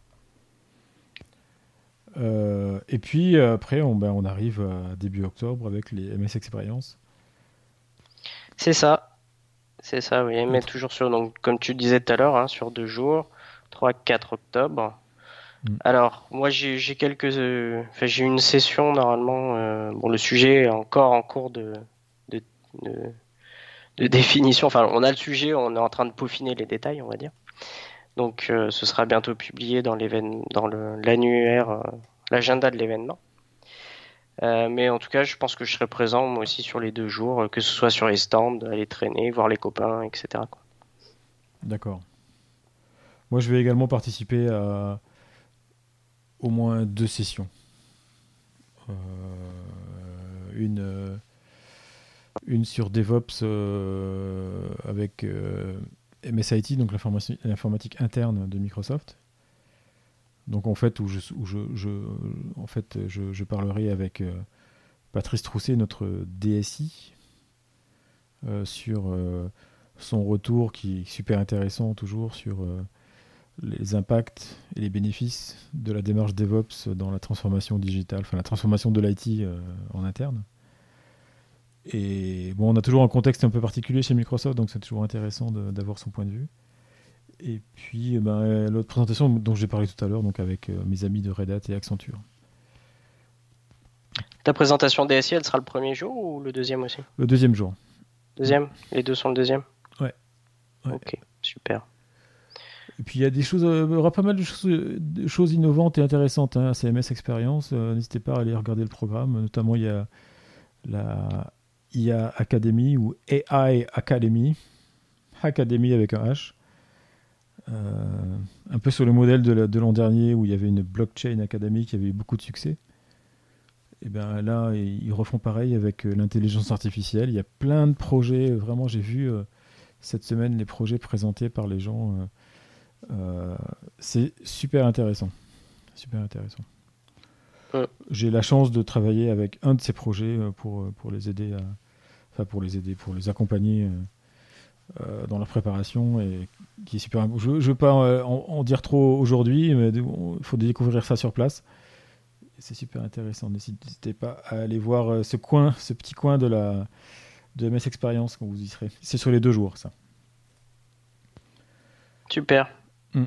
Euh, et puis euh, après, on, ben, on arrive à début octobre avec les M S Experience. C'est ça, c'est ça, oui. Mais toujours sur, donc, comme tu disais tout à l'heure, hein, sur deux jours, trois quatre octobre. Mm. Alors, moi j'ai, j'ai quelques. Euh, enfin, j'ai une session normalement. Euh, bon, le sujet est encore en cours de, de, de, de définition. Enfin, on a le sujet, on est en train de peaufiner les détails, on va dire. Donc, euh, ce sera bientôt publié dans, dans le, l'annuaire, euh, l'agenda de l'événement. Euh, mais en tout cas, je pense que je serai présent moi aussi sur les deux jours, euh, que ce soit sur les stands, aller traîner, voir les copains, et cetera quoi. D'accord. Moi, je vais également participer à au moins deux sessions. Euh, une, euh, une sur DevOps euh, avec euh, M S I T, donc l'informatique interne de Microsoft. Donc en fait, où je, où je, je en fait, je, je parlerai avec euh, Patrice Trousset, notre D S I, euh, sur euh, son retour qui est super intéressant toujours sur euh, les impacts et les bénéfices de la démarche DevOps dans la transformation digitale, enfin la transformation de l'I T euh, en interne. Et bon, on a toujours un contexte un peu particulier chez Microsoft, donc c'est toujours intéressant de, d'avoir son point de vue. Et puis, ben, l'autre présentation dont j'ai parlé tout à l'heure, donc avec euh, mes amis de Red Hat et Accenture. Ta présentation D S I, elle sera le premier jour ou le deuxième aussi ? Le deuxième jour. Deuxième ? Les deux sont le deuxième ? Ouais. ouais. Ok, super. Et puis il y a des choses, euh, il y aura pas mal de choses, de choses innovantes et intéressantes hein, à C M S Experience. Euh, n'hésitez pas à aller regarder le programme. Notamment, il y a la I A Academy ou A I Academy. Academy avec un H. Euh, un peu sur le modèle de, la, de l'an dernier où il y avait une blockchain academy qui avait eu beaucoup de succès. Et bien là, ils refont pareil avec euh, l'intelligence artificielle. Il y a plein de projets. Vraiment, j'ai vu euh, cette semaine les projets présentés par les gens. Euh, euh, c'est super intéressant. Super intéressant. Ouais. J'ai la chance de travailler avec un de ces projets pour, pour les aider à, enfin pour les aider, pour les accompagner euh, dans leur préparation et qui est super. Je ne veux pas en, en dire trop aujourd'hui, mais il faut découvrir ça sur place. C'est super intéressant. N'hésitez pas à aller voir ce coin, ce petit coin de la de M S Experience quand vous y serez. C'est sur les deux jours, ça. Super. Mmh.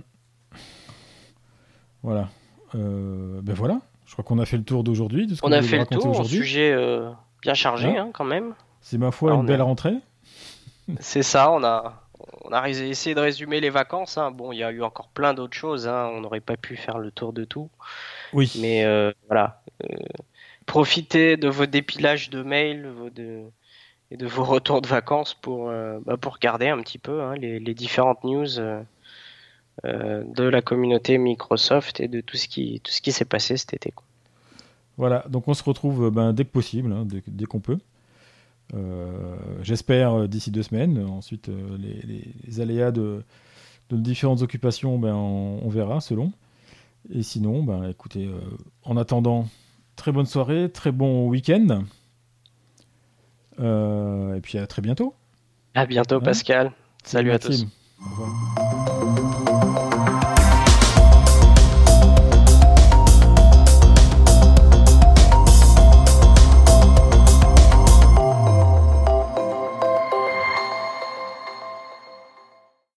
Voilà. Euh, ben voilà. Je crois qu'on a fait le tour d'aujourd'hui. De ce on qu'on a fait le tour. Aujourd'hui. Un sujet euh, bien chargé, hein, hein, quand même. C'est ma foi Alors, une belle a... rentrée. C'est ça. On a on a essayé de résumer les vacances. Hein. Bon, il y a eu encore plein d'autres choses. Hein. On n'aurait pas pu faire le tour de tout. Oui. Mais euh, voilà. Euh, profitez de vos dépilages de mails vos de, et de vos retours de vacances pour, euh, bah, pour regarder un petit peu hein, les, les différentes news euh, euh, de la communauté Microsoft et de tout ce qui, tout ce qui s'est passé cet été. Quoi. Voilà. Donc on se retrouve ben, dès que possible, hein, dès, dès qu'on peut. Euh, j'espère d'ici deux semaines. Ensuite, euh, les, les, les aléas de, de différentes occupations, ben, on, on verra selon. Et sinon, ben, écoutez, euh, en attendant, très bonne soirée, très bon week-end. Euh, et puis à très bientôt. À bientôt, hein Pascal. Salut, Salut à tous. Au revoir.